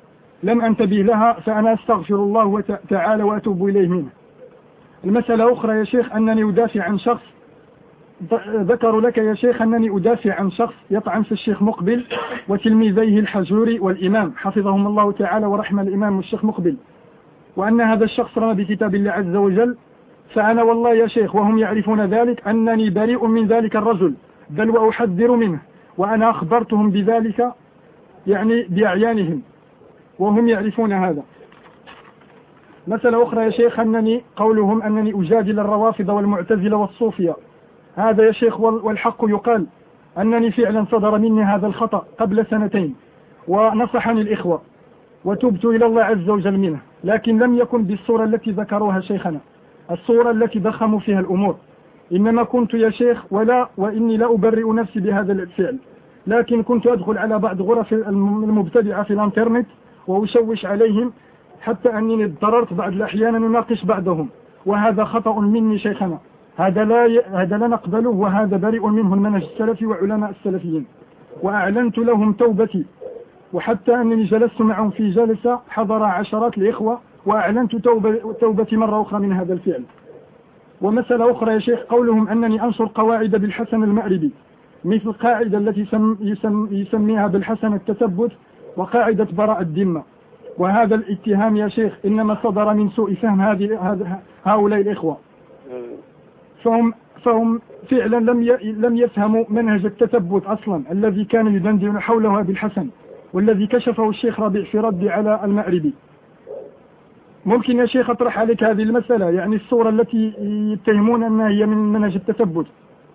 لم أنتبه لها، فأنا أستغفر الله تعالى وأتوب إليه منه. المسألة أخرى يا شيخ أنني أدافع عن شخص، ذكروا لك يا شيخ أنني أدافع عن شخص يطعن في الشيخ مقبل وتلميذيه الحجوري والإمام حفظهم الله تعالى ورحمة الإمام الشيخ مقبل، وأن هذا الشخص رمى بكتاب الله عز وجل. فأنا والله يا شيخ وهم يعرفون ذلك أنني بريء من ذلك الرجل، بل وأحذر منه، وأنا أخبرتهم بذلك يعني بأعيانهم وهم يعرفون هذا. مسألة أخرى يا شيخ أنني قولهم أنني أجادل الروافض والمعتزلة والصوفية، هذا يا شيخ والحق يقال أنني فعلا صدر مني هذا الخطأ قبل سنتين، ونصحني الإخوة وتبت إلى الله عز وجل منه، لكن لم يكن بالصورة التي ذكروها شيخنا، الصورة التي ضخموا فيها الأمور. إنما كنت يا شيخ ولا وإني لا أبرئ نفسي بهذا الفعل، لكن كنت أدخل على بعض غرف المبتدعة في الانترنت وأشوش عليهم، حتى أنني اضطررت بعض الأحيان أن أناقش بعضهم، وهذا خطأ مني شيخنا، هذا لا ي... هذا لا نقبله، وهذا بريء منه المنهج السلفي وعلماء السلفيين. وأعلنت لهم توبتي، وحتى أنني جلست معهم في جلسة حضر عشرات الإخوة، وأعلنت توبة... توبتي مرة أخرى من هذا الفعل. ومسألة أخرى يا شيخ قولهم أنني أنشر قواعد بالحسن المأربي، مثل القاعدة التي يسم... يسم... يسميها بالحسن التثبت وقاعدة براء الذمة، وهذا الاتهام يا شيخ إنما صدر من سوء فهم هذه هؤلاء الإخوة، فهم فهم فعلا لم لم يفهموا منهج التثبت أصلا الذي كان يدندن حوله بالحسن، والذي كشفه الشيخ ربيع في رد على المأربي. ممكن يا شيخ أطرح عليك هذه المسألة، يعني الصورة التي يتهمون أنها هي من منهج التثبت.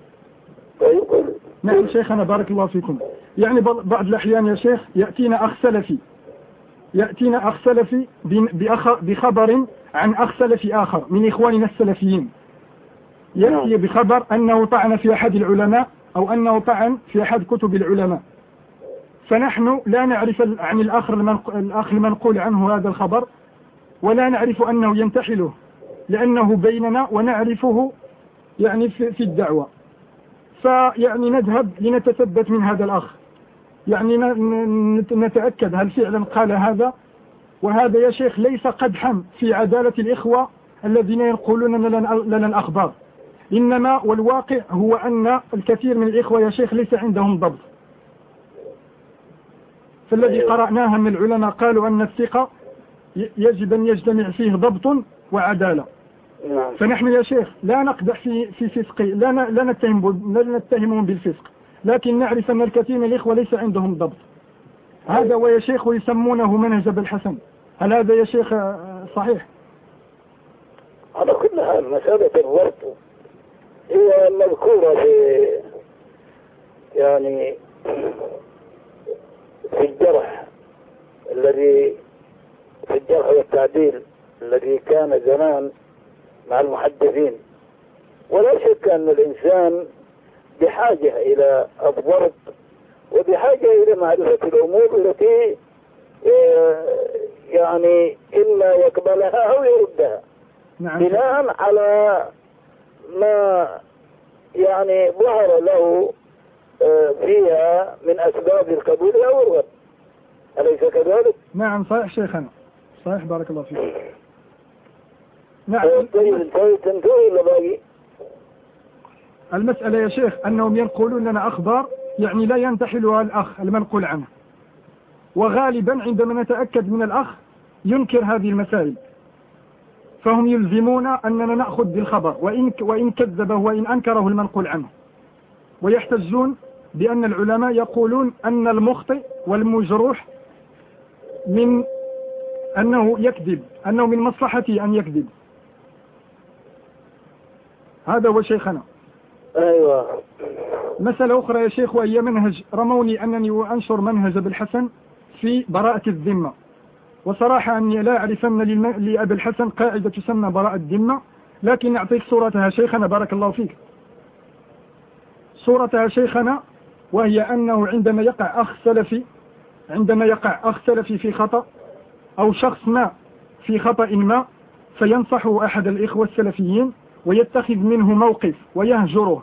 نعم شيخنا بارك الله فيكم. يعني بعض الأحيان يا شيخ يأتينا أخ سلفي يأتينا أخ سلفي بخبر عن أخ سلفي آخر من إخواننا السلفيين، يأتي بخبر أنه طعن في أحد العلماء أو أنه طعن في أحد كتب العلماء، فنحن لا نعرف عن الآخر الأخ المنقول عنه هذا الخبر، ولا نعرف أنه ينتحله لأنه بيننا ونعرفه يعني في الدعوة، فيعني نذهب لنتثبت من هذا الأخ، يعني نتأكد هل فعلا قال هذا. وهذا يا شيخ ليس قدحا في عدالة الإخوة الذين ينقلون لنا الأخبار، إنما والواقع هو أن الكثير من الإخوة يا شيخ ليس عندهم ضبط. فالذي قرأناها من العلماء قالوا أن الثقة يجب أن يجتمع فيه ضبط وعدالة. فنحن يا شيخ لا نقدح في في فسق، لا لا نتهم لا نتهمهم بالفسق، لكن نعرف أن الكثير من الإخوة ليس عندهم ضبط. هذا ويا شيخ ويسمونه منهج بالحسن، هل هذا يا شيخ صحيح؟ على كل حال مسألة الضبط هي مذكورة في يعني في الجرح الذي في الجرح والتعديل الذي كان زمان مع المحدثين، ولا شك أن الإنسان بحاجة إلى الضبط وبحاجة إلى معرفة الأمور التي يعني إما يقبلها أو يردها. نعم. بناء على ما يعني ظهر له فيها من أسباب القبول أو الرد، أليس كذلك؟ نعم صحيح شيخنا، صحيح بارك الله فيك. نعم. طيب تنتهي إلا باقي المسألة يا شيخ أنهم ينقلون لنا أخبار يعني لا ينتحلها الأخ المنقول عنه، وغالبا عندما نتأكد من الأخ ينكر هذه المسائل، فهم يلزمون أننا نأخذ بالخبر وإن, وإن كذبه وإن أنكره المنقول عنه، ويحتجون بأن العلماء يقولون أن المخطئ والمجروح من أنه يكذب، أنه من مصلحته أن يكذب. هذا هو شيخنا. أيوة. مسألة أخرى يا شيخ وهي منهج، رموني أنني أنشر منهج بالحسن في براءة الذمة، وصراحة أني لا أعرف أن لأبي الحسن قاعدة تسمى براءة الذمة، لكن أعطيك صورتها شيخنا بارك الله فيك. صورتها شيخنا وهي أنه عندما يقع أخ سلفي عندما يقع أخ سلفي في خطأ أو شخص ما في خطأ ما، فينصحه أحد الإخوة السلفيين ويتخذ منه موقف ويهجره.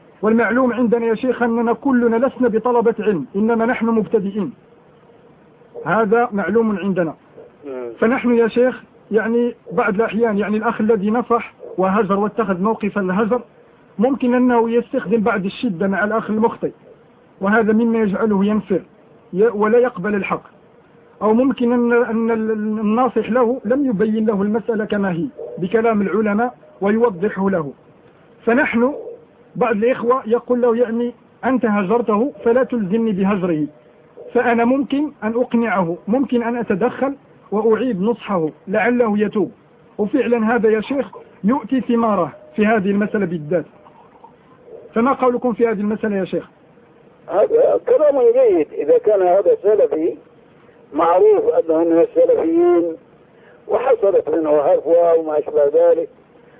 والمعلوم عندنا يا شيخ أننا كلنا لسنا بطلبة علم، إنما نحن مبتدئين، هذا معلوم عندنا. فنحن يا شيخ يعني بعض الأحيان يعني الأخ الذي نصح وهجر واتخذ موقف الهجر ممكن أنه يستخدم بعض الشدة مع الأخ المخطئ، وهذا مما يجعله ينفر ولا يقبل الحق. أو ممكن أن أن الناصح له لم يبين له المسألة كما هي بكلام العلماء ويوضحه له. فنحن بعض الإخوة يقول له يعني أنت هجرته فلا تلزمني بهجره، فأنا ممكن أن أقنعه، ممكن أن أتدخل وأعيد نصحه لعله يتوب. وفعلا هذا يا شيخ يؤتي ثماره في هذه المسألة بالذات. فما قولكم في هذه المسألة يا شيخ؟ هذا كلام جيد إذا كان هذا سلفي معروف أنه من السلفيين وحصلت منه هفوة وما أشبه ذلك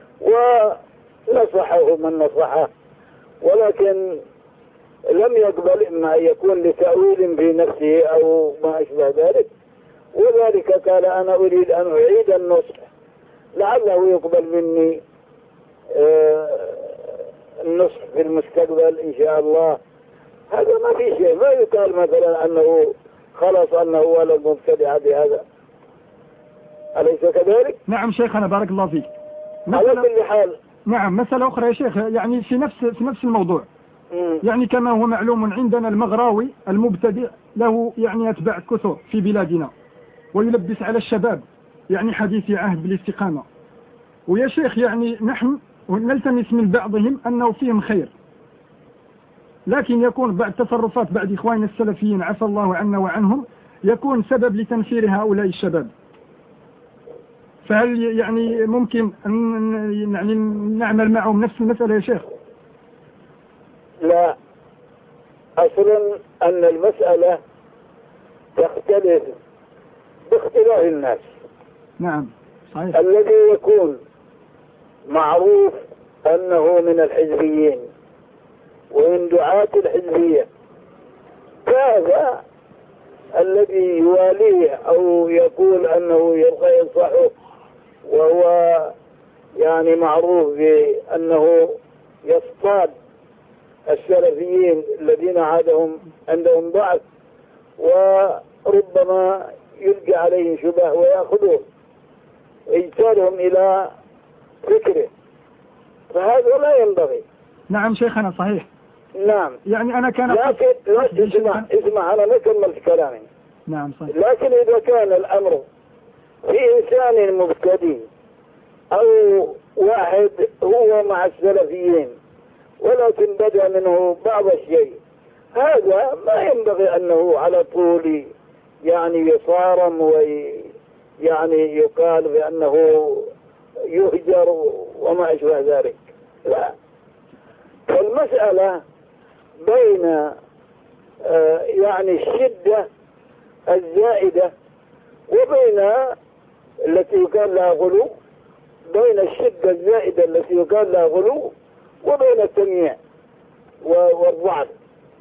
ونصحه من نصحه، ولكن لم يقبل إما أن يكون لتأويل في نفسه أو ما أشبه ذلك، وذلك قال أنا أريد أن أعيد النصح لعله يقبل مني النصح في المستقبل إن شاء الله. هذا ما في شيء، ما يقال مثلا أنه خلاص أنه ولد مبتدع بهذا، أليس كذلك؟ نعم شيخنا بارك الله فيك. على كل حال نعم مسألة أخرى يا شيخ يعني في نفس في نفس الموضوع. مم. يعني كما هو معلوم عندنا المغراوي المبتدع له يعني أتباع كثر في بلادنا ويلبس على الشباب يعني حديث عهد بالاستقامة. ويا شيخ يعني نحن نلتمس من بعضهم أنه فيهم خير، لكن يكون بعد تصرفات بعض إخواننا السلفيين عفى الله عنا وعنهم يكون سبب لتنفير هؤلاء الشباب. فهل يعني ممكن أن يعني نعمل معهم نفس المسألة يا شيخ؟ لا، أصلا أن المسألة تختلف باختلاف الناس. نعم صحيح. الذي يكون معروف أنه من الحزبيين ومن دعاة الحزبية هذا الذي يواليه أو يقول أنه يبغى ينصحه، وهو يعني معروف بأنه يصطاد السلفيين الذين عادهم عندهم ضعف وربما يلقي عليهم شبه ويأخذهم ويجتالهم إلى فكره، فهذا لا ينبغي. نعم شيخنا صحيح. نعم يعني أنا كان لكن لا اسمع اسمع أنا ما كملت كلامي. نعم صحيح. لكن إذا كان الأمر في إنسان مبتدئ أو واحد هو مع السلفيين ولكن بدأ منه بعض الشيء، هذا ما ينبغي أنه على طول يعني يصارم ويعني يقال بأنه يهجر وما أشبه ذلك. لا، فالمسألة بين آه يعني الشدة الزائدة وبين التي يقال لها غلو، بين الشدة الزائدة التي يقال لها غلو وبين التمييع والضعف.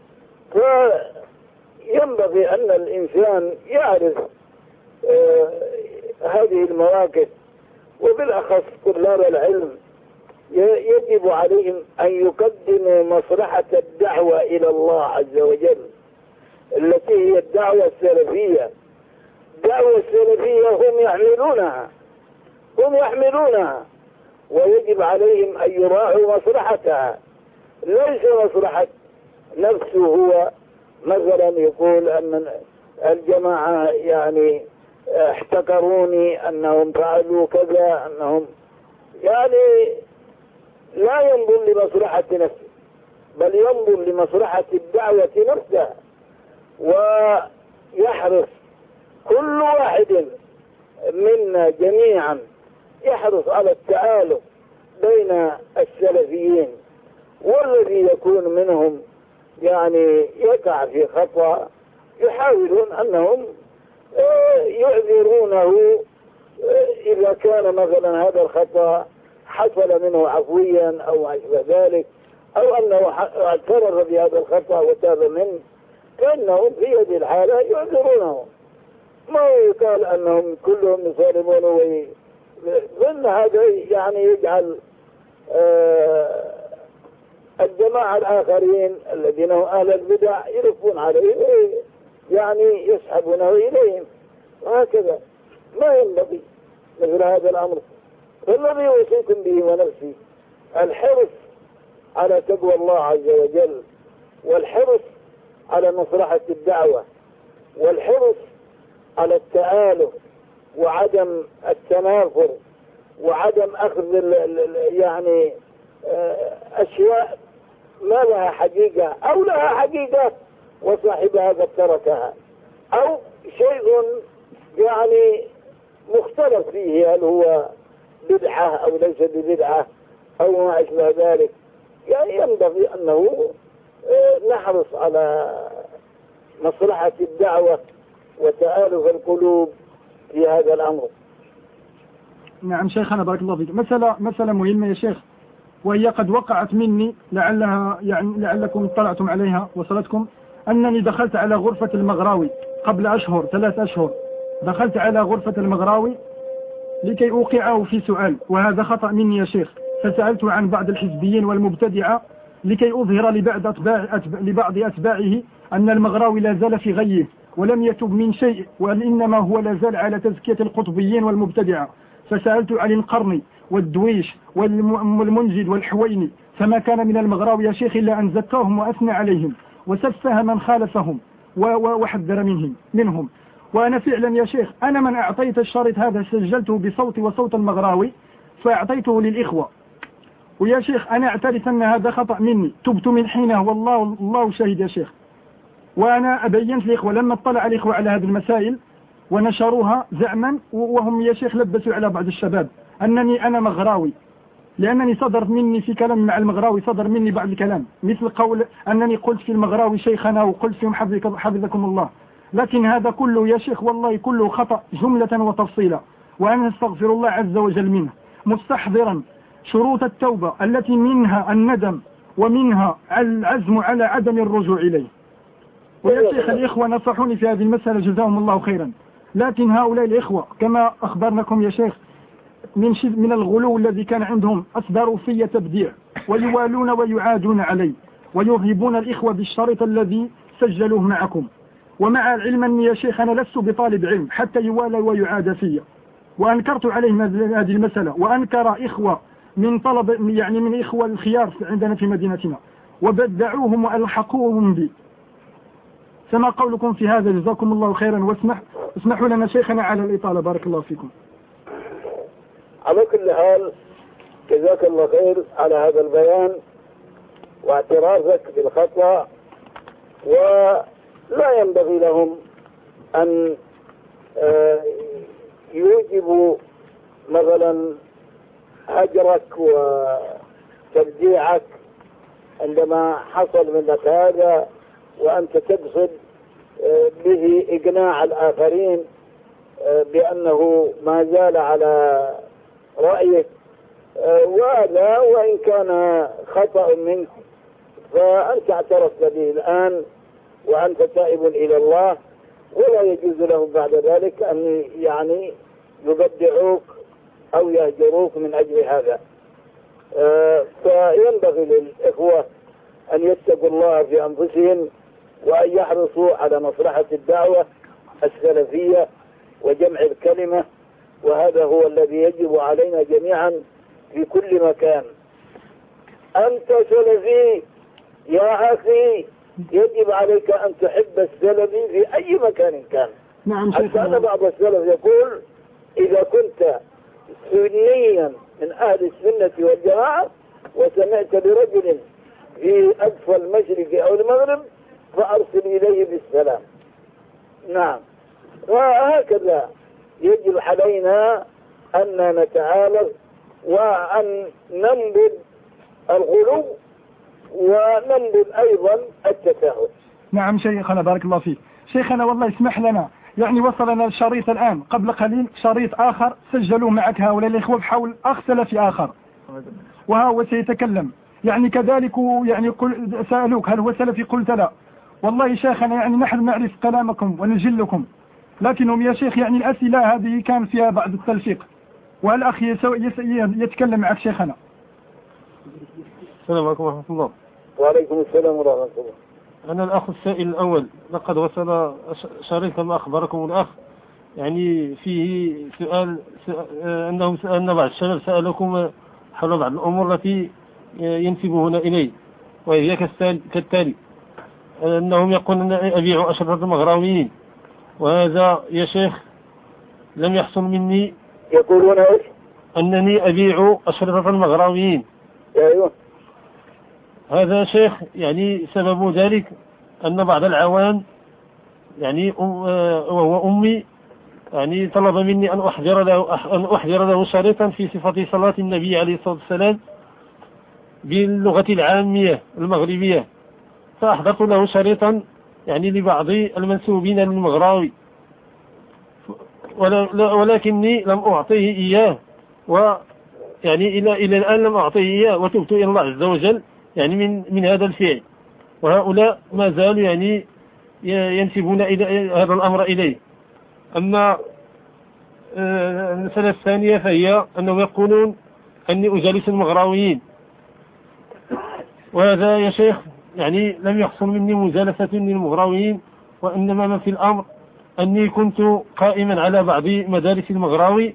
فينبغي أن الإنسان يعرف آه هذه المواقف، وبالأخص طلاب العلم يجب عليهم أن يقدموا مصلحة الدعوة إلى الله عز وجل التي هي الدعوة السلفية. الدعوة السلفية هم يحملونها هم يحملونها ويجب عليهم أن يراعوا مصلحتها، ليس مصلحة نفسه هو مثلا يقول أن الجماعة يعني احتكروني أنهم فعلوا كذا، أنهم يعني لا ينظر لمصلحة نفسه بل ينظر لمصلحة الدعوة نفسها، ويحرص كل واحد منا جميعا يحرص على التآلف بين السلفيين، والذي يكون منهم يعني يقع في خطأ يحاولون أنهم يعذرونه إذا كان مثلا هذا الخطأ حصل منه عفويا أو أشبه ذلك، أو أنه اعترف بهذا الخطأ وتاب منه، فإنهم في هذه الحالة يعذرونه، ما يقال أنهم كلهم يصالمون وي... لأن هذا يعني يجعل آه الجماعة الآخرين الذين هم أهل البدع يرفون عليه يعني يسحبونه إليهم، وهكذا ما ينبغي مثل هذا الأمر. فالذي يوصيكم به ونفسي الحرص على تقوى الله عز وجل، والحرص على مصلحة الدعوة، والحرص على التآلف وعدم التنافر وعدم أخذ يعني أشياء ما لها حقيقة أو لها حقيقة وصاحبها قد تركها، أو شيء يعني مختلف فيه هل هو بدعة أو ليس ببدعة أو ما أشبه ذلك. يعني ينبغي أنه نحرص على مصلحة الدعوة وتآلف القلوب في هذا الأمر. نعم شيخنا بارك الله فيك. مسألة مسألة مهمة يا شيخ، وهي قد وقعت مني لعلها يعني لعلكم اطلعتم عليها وصلتكم، أنني دخلت على غرفة المغراوي قبل أشهر ثلاث أشهر، دخلت على غرفة المغراوي لكي أوقعه في سؤال، وهذا خطأ مني يا شيخ. فسألت عن بعض الحزبيين والمبتدعة لكي أظهر لبعض أتباع أتباع لبعض أتباعه أن المغراوي لا زال في غيه ولم يتب من شيء، وإنما هو لا زال على تزكية القطبيين والمبتدعة. فسألت عن القرني والدويش والمنجد والحويني، فما كان من المغراوي يا شيخ إلا أن زكاهم وأثنى عليهم وسفه من خالفهم وحذر منهم منهم وأنا فعلا يا شيخ أنا من أعطيت الشريط هذا سجلته بصوتي وصوت المغراوي فأعطيته للإخوة. ويا شيخ أنا أعترف أن هذا خطأ مني، تبت من حينه والله الله شهيد يا شيخ. وأنا أبينت الإخوة لما اطلع الإخوة على هذه المسائل ونشروها زعما، وهم يا شيخ لبسوا على بعض الشباب أنني أنا مغراوي، لأنني صدر مني في كلام مع المغراوي صدر مني بعض الكلام مثل قول أنني قلت في المغراوي شيخنا وقلت فيهم حفظكم الله. لكن هذا كله يا شيخ والله كله خطأ جملة وتفصيلا، وأنا أستغفر الله عز وجل منه مستحضرا شروط التوبة التي منها الندم ومنها العزم على عدم الرجوع إليه. ويا شيخ الإخوة نصحوني في هذه المسألة جزاهم الله خيرا، لكن هؤلاء الإخوة كما أخبرناكم يا شيخ من من الغلو الذي كان عندهم أصدروا في تبديع ويوالون ويعادون علي ويرهبون الإخوة بالشريط الذي سجلوه معكم. ومع العلم أني يا شيخ أنا لست بطالب علم حتى يوالى ويعاد فيا، وأنكرت عليهم هذه المسألة، وأنكر إخوة من طلب يعني من إخوة الخيار عندنا في مدينتنا وبدعوهم وألحقوهم بي. فما قولكم في هذا؟ جزاكم الله خيرا، واسمح اسمحوا لنا شيخنا على الإطالة بارك الله فيكم. على كل حال جزاك الله خير على هذا البيان واعترافك بالخطأ، ولا ينبغي لهم أن يوجبوا مثلا هجرك وتبديعك عندما حصل منك هذا وأنت تقصد به إقناع الآخرين بأنه ما زال على رأيك، وهذا وإن كان خطأ منك فأنت اعترفت به الآن وأنت تائب إلى الله، ولا يجوز لهم بعد ذلك أن يعني يبدعوك أو يهجروك من أجل هذا. فينبغي للإخوة أن يتقوا الله في أنفسهم وأن يحرصوا على مصلحة الدعوة السلفية وجمع الكلمة، وهذا هو الذي يجب علينا جميعا في كل مكان. أنت سلفي يا أخي، يجب عليك أن تحب السلفي في أي مكان كان. نعم حتى أن بعض السلف يقول إذا كنت سنيا من أهل السنة والجماعة وسمعت برجل في أقصى المشرق أو المغرب فأرسل إليه بالسلام. نعم، وهكذا يجب علينا أن نتعالج وأن ننبذ الغلو وننبذ أيضا التساهل. نعم شيخنا بارك الله فيك. شيخنا والله اسمح لنا، يعني وصلنا الشريط الآن قبل قليل شريط آخر سجلوه معك هؤلاء الإخوة بحول أخ سلفي آخر، وها هو سيتكلم يعني كذلك، يعني قل سألوك هل هو سلفي قلت لا. والله شيخنا يعني نحن نعرف كلامكم ونجلكم، لكنهم يا شيخ يعني الأسئلة هذه كان فيها بعض التلفيق، والأخ يتكلم معك شيخنا. السلام عليكم ورحمة الله. وعليكم السلام ورحمة الله. أنا الأخ السائل الأول لقد وصل شريط كما أخبركم الأخ، يعني فيه سؤال, سؤال أنهم أن بعض الشباب سألكم حول بعض الأمور التي ينسبون إليه، وهي كالتالي: أنهم يقولون أن أبيع أشرطة المغراويين، وهذا يا شيخ لم يحصل مني. يقولون إيش؟ أنني أبيع أشرطة المغراويين. أيوه. هذا شيخ يعني سبب ذلك أن بعض العوام يعني وهو أمي يعني طلب مني أن أحضر له أن أحضر له شريطا في صفة صلاة النبي عليه الصلاة والسلام باللغة العامية المغربية، فأحضرت له شريطا يعني لبعض المنسوبين للمغراوي، ولكني لم أعطيه إياه، ويعني إلى إلى الآن لم أعطيه إياه، وتبت إلى الله عز وجل يعني من من هذا الفعل، وهؤلاء ما زالوا يعني ينسبون إلى هذا الأمر إليه. أما المسألة الثانية فهي أنهم يقولون أني أجالس المغراويين، وهذا يا شيخ يعني لم يحصل مني مجالسة للمغراويين، وإنما ما في الأمر أني كنت قائما على بعض مدارس المغراوي،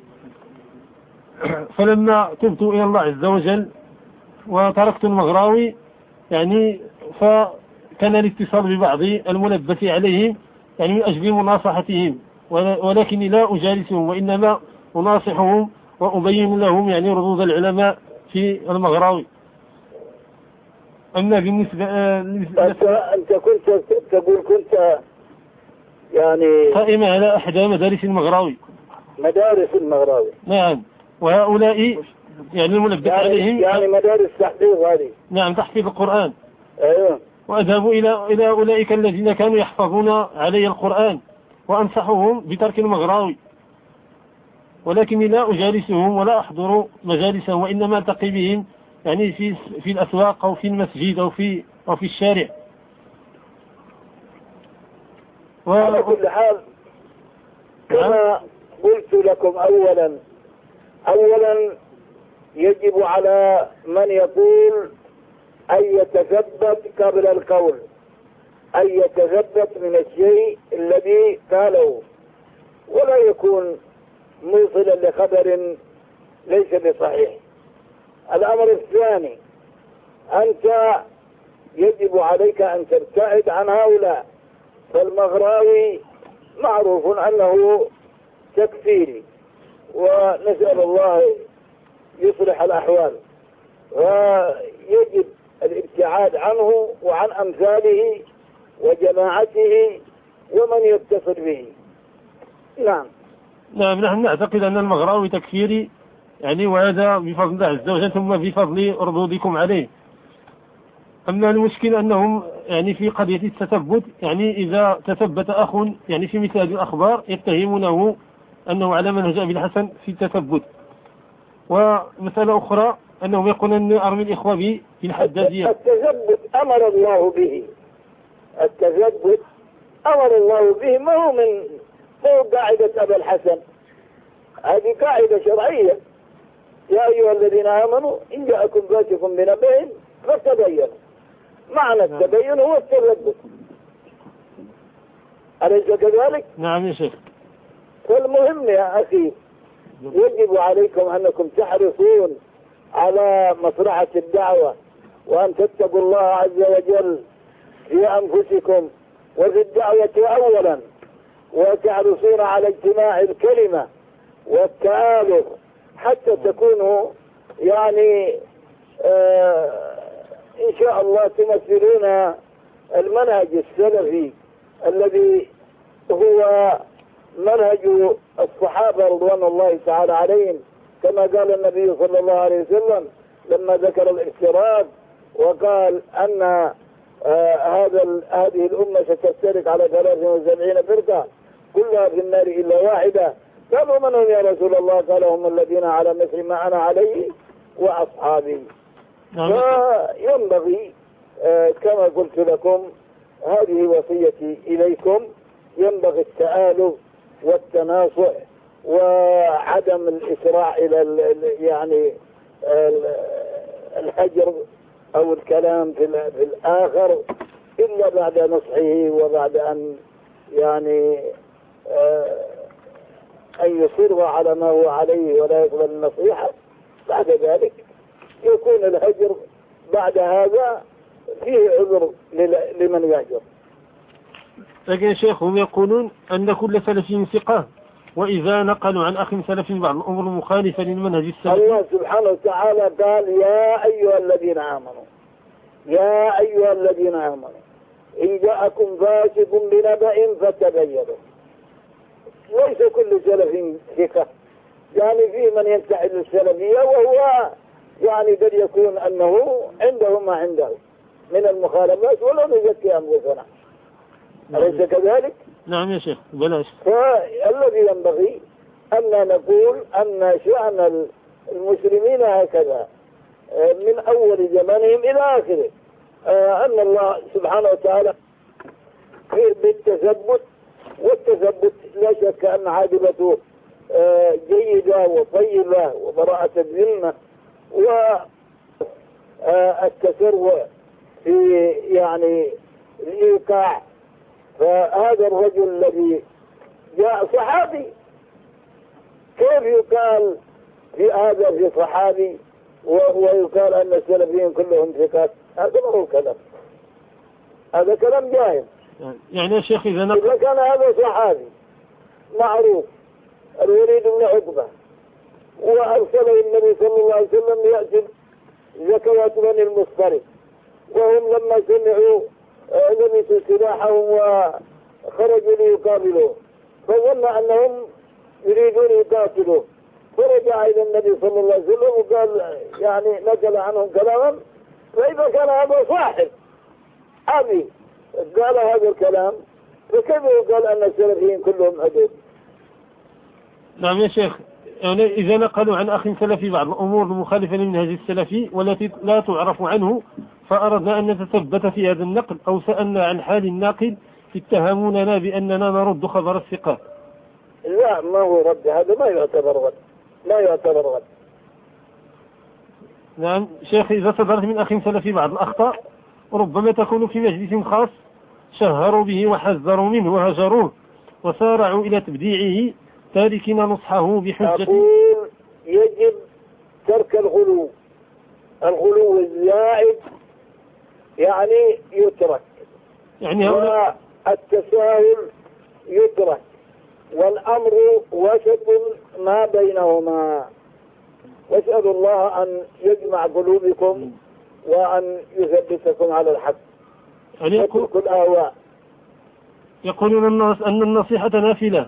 فلما تبت إلى الله عز وجل وتركت المغراوي يعني فكان الاتصال ببعض الملبس عليهم يعني من أجل مناصحتهم، ولكني لا أجالسهم، وإنما أناصحهم وأبين لهم يعني ردود العلماء في المغراوي. أما بالنسبة أنت, أنت كنت تقول كنت يعني قائمة على أحدى مدارس المغراوي. مدارس المغراوي. نعم، وهؤلاء يعني الملبس يعني عليهم يعني مدارس تحفيظ هذه. نعم، تحفيظ القرآن. أيوه. وأذهب إلى إلى أولئك الذين كانوا يحفظون علي القرآن وأنصحهم بترك المغراوي، ولكني لا أجالسهم ولا أحضر مجالسهم، وإنما ألتقي بهم يعني في في الأسواق أو في المسجد أو في أو في الشارع. و... على كل حال كما قلت لكم أولا أولا يجب على من يقول أن يتثبت قبل القول، أن يتثبت من الشيء الذي قاله، ولا يكون موصلا لخبر ليس بصحيح. الأمر الثاني، أنت يجب عليك أن تبتعد عن هؤلاء، فالمغراوي معروف أنه تكفيري، ونسأل الله يصلح الأحوال، ويجب الابتعاد عنه وعن أمثاله وجماعته ومن يتصل به. نعم نعم نحن نعتقد أن المغراوي تكفيري يعني، وهذا بفضل الله عز وجل ثم بفضل ردودكم عليه. أما المشكلة أنهم يعني في قضية التثبت، يعني إذا تثبت أخ يعني في مثل هذه الأخبار يتهمونه أنه على منهج أبي الحسن في التثبت. ومسألة أخرى أنهم يقولون أن أرمي الإخوة في الحدادية. التثبت أمر الله به، التثبت أمر الله به، ما هو من فوق قاعدة أبي الحسن، هذه قاعدة شرعية: يا أيها الذين آمنوا إن جاءكم فاسق بنبأ فتبينوا. معنى التبين هو التثبت، أليس كذلك؟ نعم يا شيخ. فالمهم يا أخي يجب عليكم أنكم تحرصون على مصلحة الدعوة، وأن تتقوا الله عز وجل في أنفسكم وفي الدعوة أولا، وتحرصون على اجتماع الكلمة والتآلف حتى تكونوا يعني آه إن شاء الله تمثلون المنهج السلفي الذي هو منهج الصحابة رضوان الله تعالى عليهم، كما قال النبي صلى الله عليه وسلم لما ذكر الافتراض وقال أن آه هذا هذه الأمة ستفترق على ثلاث وسبعين فرقة كلها في النار إلا واحدة. قالوا من هم يا رسول الله؟ قال هم الذين على مثل ما أنا عليه وأصحابي. فينبغي آه كما قلت لكم، هذه وصيتي إليكم، ينبغي التآلف والتناصح وعدم الإسراع إلى يعني الهجر أو الكلام في الآخر إلا بعد نصحه وبعد أن يعني آه أن يصر على ما هو عليه ولا يقبل النصيحة. بعد ذلك يكون الهجر بعد هذا فيه عذر لمن يهجر. لكن يا شيخ هم يقولون أن كل سلفي ثقة، وإذا نقلوا عن أخ سلفي بعض الأمور المخالفة للمنهج السلفي. الله سبحانه وتعالى قال يا أيها الذين آمنوا يا أيها الذين آمنوا إن جاءكم فاسق بنبأ فتبينوا. ليس كل سلف ثقة، يعني في من ينتحل السلفية وهو يعني قد يكون أنه عنده ما عنده من المخالفات ولا نزكي أنفسنا. أليس كذلك؟ نعم يا شيخ بلاش. فالذي ينبغي أن نقول أن شأن المسلمين هكذا من أول زمانهم إلى آخره، أن الله سبحانه وتعالى بالتثبت، والتثبت لا شك أن عاقبته جيدة وطيبة وبراءة الذمة والتسرع في يعني الإيقاع. فهذا الرجل الذي جاء صحابي، كيف يقال في هذا في صحابي ويقال أن السلفيين كلهم ثقات؟ هذا ما هو كلام، هذا كلام جاهل. يعني يا شيخ إذا نقل إذا كان هذا صحابي معروف الوليد بن عقبة وأرسله النبي صلى الله عليه وسلم يأتي زكوات بني المصطلق، وهم لما سمعوا لبسوا سلاحهم وخرجوا ليقابلوه، فظن أنهم يريدون يقاتلوه، فرجع إلى النبي صلى الله عليه وسلم وقال يعني نقل عنهم كلاما. فإذا كان هذا صاحب أبي قال هذا الكلام، فكيف يقال أن السلفيين كلهم عدود؟ نعم يا شيخ، يعني إذا نقلوا عن أخ سلفي بعض الأمور المخالفة للمنهج السلفي والتي لا تعرف عنه، فأردنا أن نتثبت في هذا النقل أو سألنا عن حال الناقل اتهموننا بأننا نرد خبر الثقات. لا، ما هو رد، هذا ما يعتبر رد، لا يعتبر رد. نعم شيخ، إذا صدرت من أخ سلفي بعض الأخطاء ربما تكون في مجلس خاص شهروا به وحذروا منه وهجروه وسارعوا إلى تبديعه تاركين نصحه بحجة. أقول يجب ترك الغلو، الغلو الزائد يعني يترك، يعني والتساهل يترك، والأمر وسط ما بينهما. واسأل الله أن يجمع قلوبكم وأن يثبتكم على الحق. يعني يقول الأهواء. يقولون الناس أن النصيحة نافلة.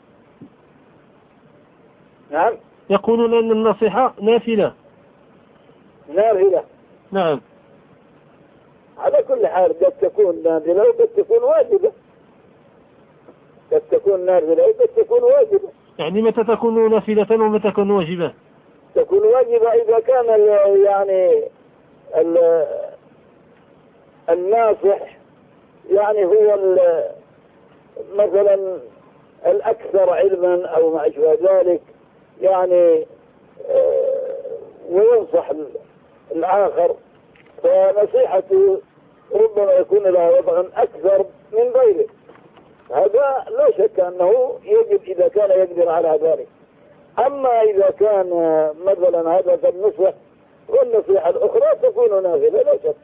نعم. يقولون أن النصيحة نافلة. نافلة. نعم. على كل حال قد تكون نافلة وقد تكون واجبة. قد تكون نافلة وقد تكون واجبة. يعني متى تكون نافلة ومتى تكون واجبة؟ تكون واجبة إذا كان يعني الناصح يعني هو مثلا الأكثر علما أو ما أشبه ذلك، يعني وينصح الآخر، فنصيحته ربما يكون لها وضع أكثر من غيره. هذا لا شك أنه يجب إذا كان يقدر على ذلك. أما إذا كان مثلا هذا قد نصح والنصيحة الأخرى تكون نافلة لا شك.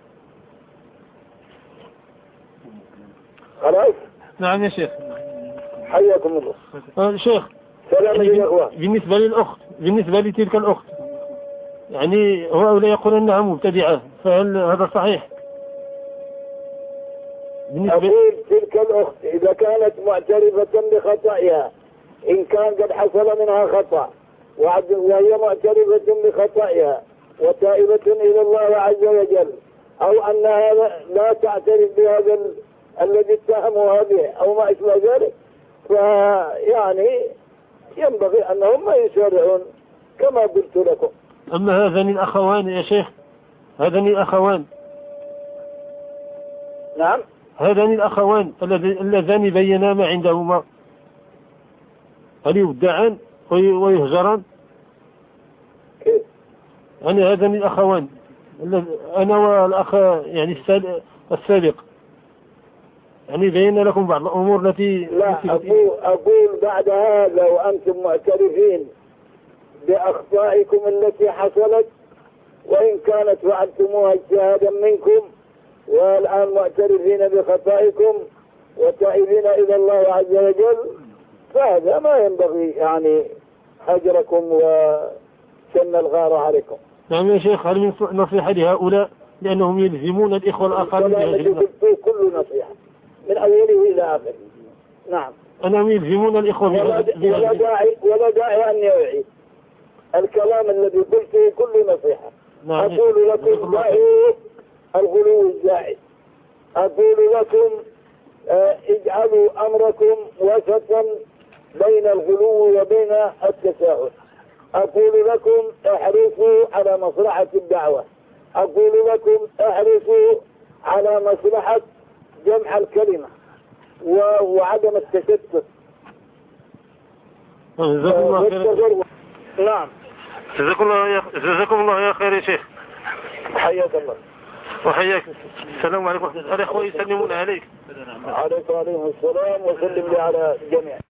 خلاص؟ نعم يا شيخ. حياكم الله. آه شيخ. سلام يعني الأخوة. بالنسبة للأخت، بالنسبة لتلك الأخت، يعني هؤلاء يقولون أنها مبتدعة، فهل هذا صحيح؟ أقول تلك الأخت إذا كانت معترفة بخطئها، إن كان قد حصل منها خطأ وهي معترفة بخطئها وتائبة إلى الله عز وجل، أو أنها لا تعترف بهذا الذي اتهموها به أو ما أشبه ذلك، فيعني ينبغي أنهم ما يسارعون كما قلت لكم. أما هذان الأخوان يا شيخ، هذان الأخوان نعم هذان الأخوان اللذان بينا ما عندهما، هل يودعان ويهجران؟ كيف؟ يعني هذان الأخوان أنا والأخ يعني السابق يعني بين لكم بعض الأمور التي لا أقول, أقول بعد هذا وأنتم معترفين بأخطائكم التي حصلت، وإن كانت فعلتموها اجتهادا منكم، والآن معترفين بخطائكم وتائبين إلى الله عز وجل، فهذا ما ينبغي يعني هجركم وشن الغار عليكم. نعم يا شيخ، هل من نصيحة لهؤلاء لأنهم يلزمون الإخوة الآخرين؟ كل نصيحة من أوله إلى آخره. نعم. أنهم يلزمون الإخوة ولا داعي ولا داعي أن يعيد الكلام الذي قلته كل نصيحة. نعم. أقول لكم دعوا الغلو الزائد، أقول لكم اه اجعلوا أمركم وسطا بين الغلو وبين التساهل. أقول لكم احرصوا على مصلحة الدعوة، أقول لكم احرصوا على مصلحة جمع الكلمة وعدم التشتت. جزاكم الله خير. نعم. جزاكم الله يا جزاكم الله يا خير يا شيخ. حياك الله. وحياك. السلام عليكم. الأخوة يسلمون عليك. عليكم وعليكم السلام، وسلم لي على الجميع.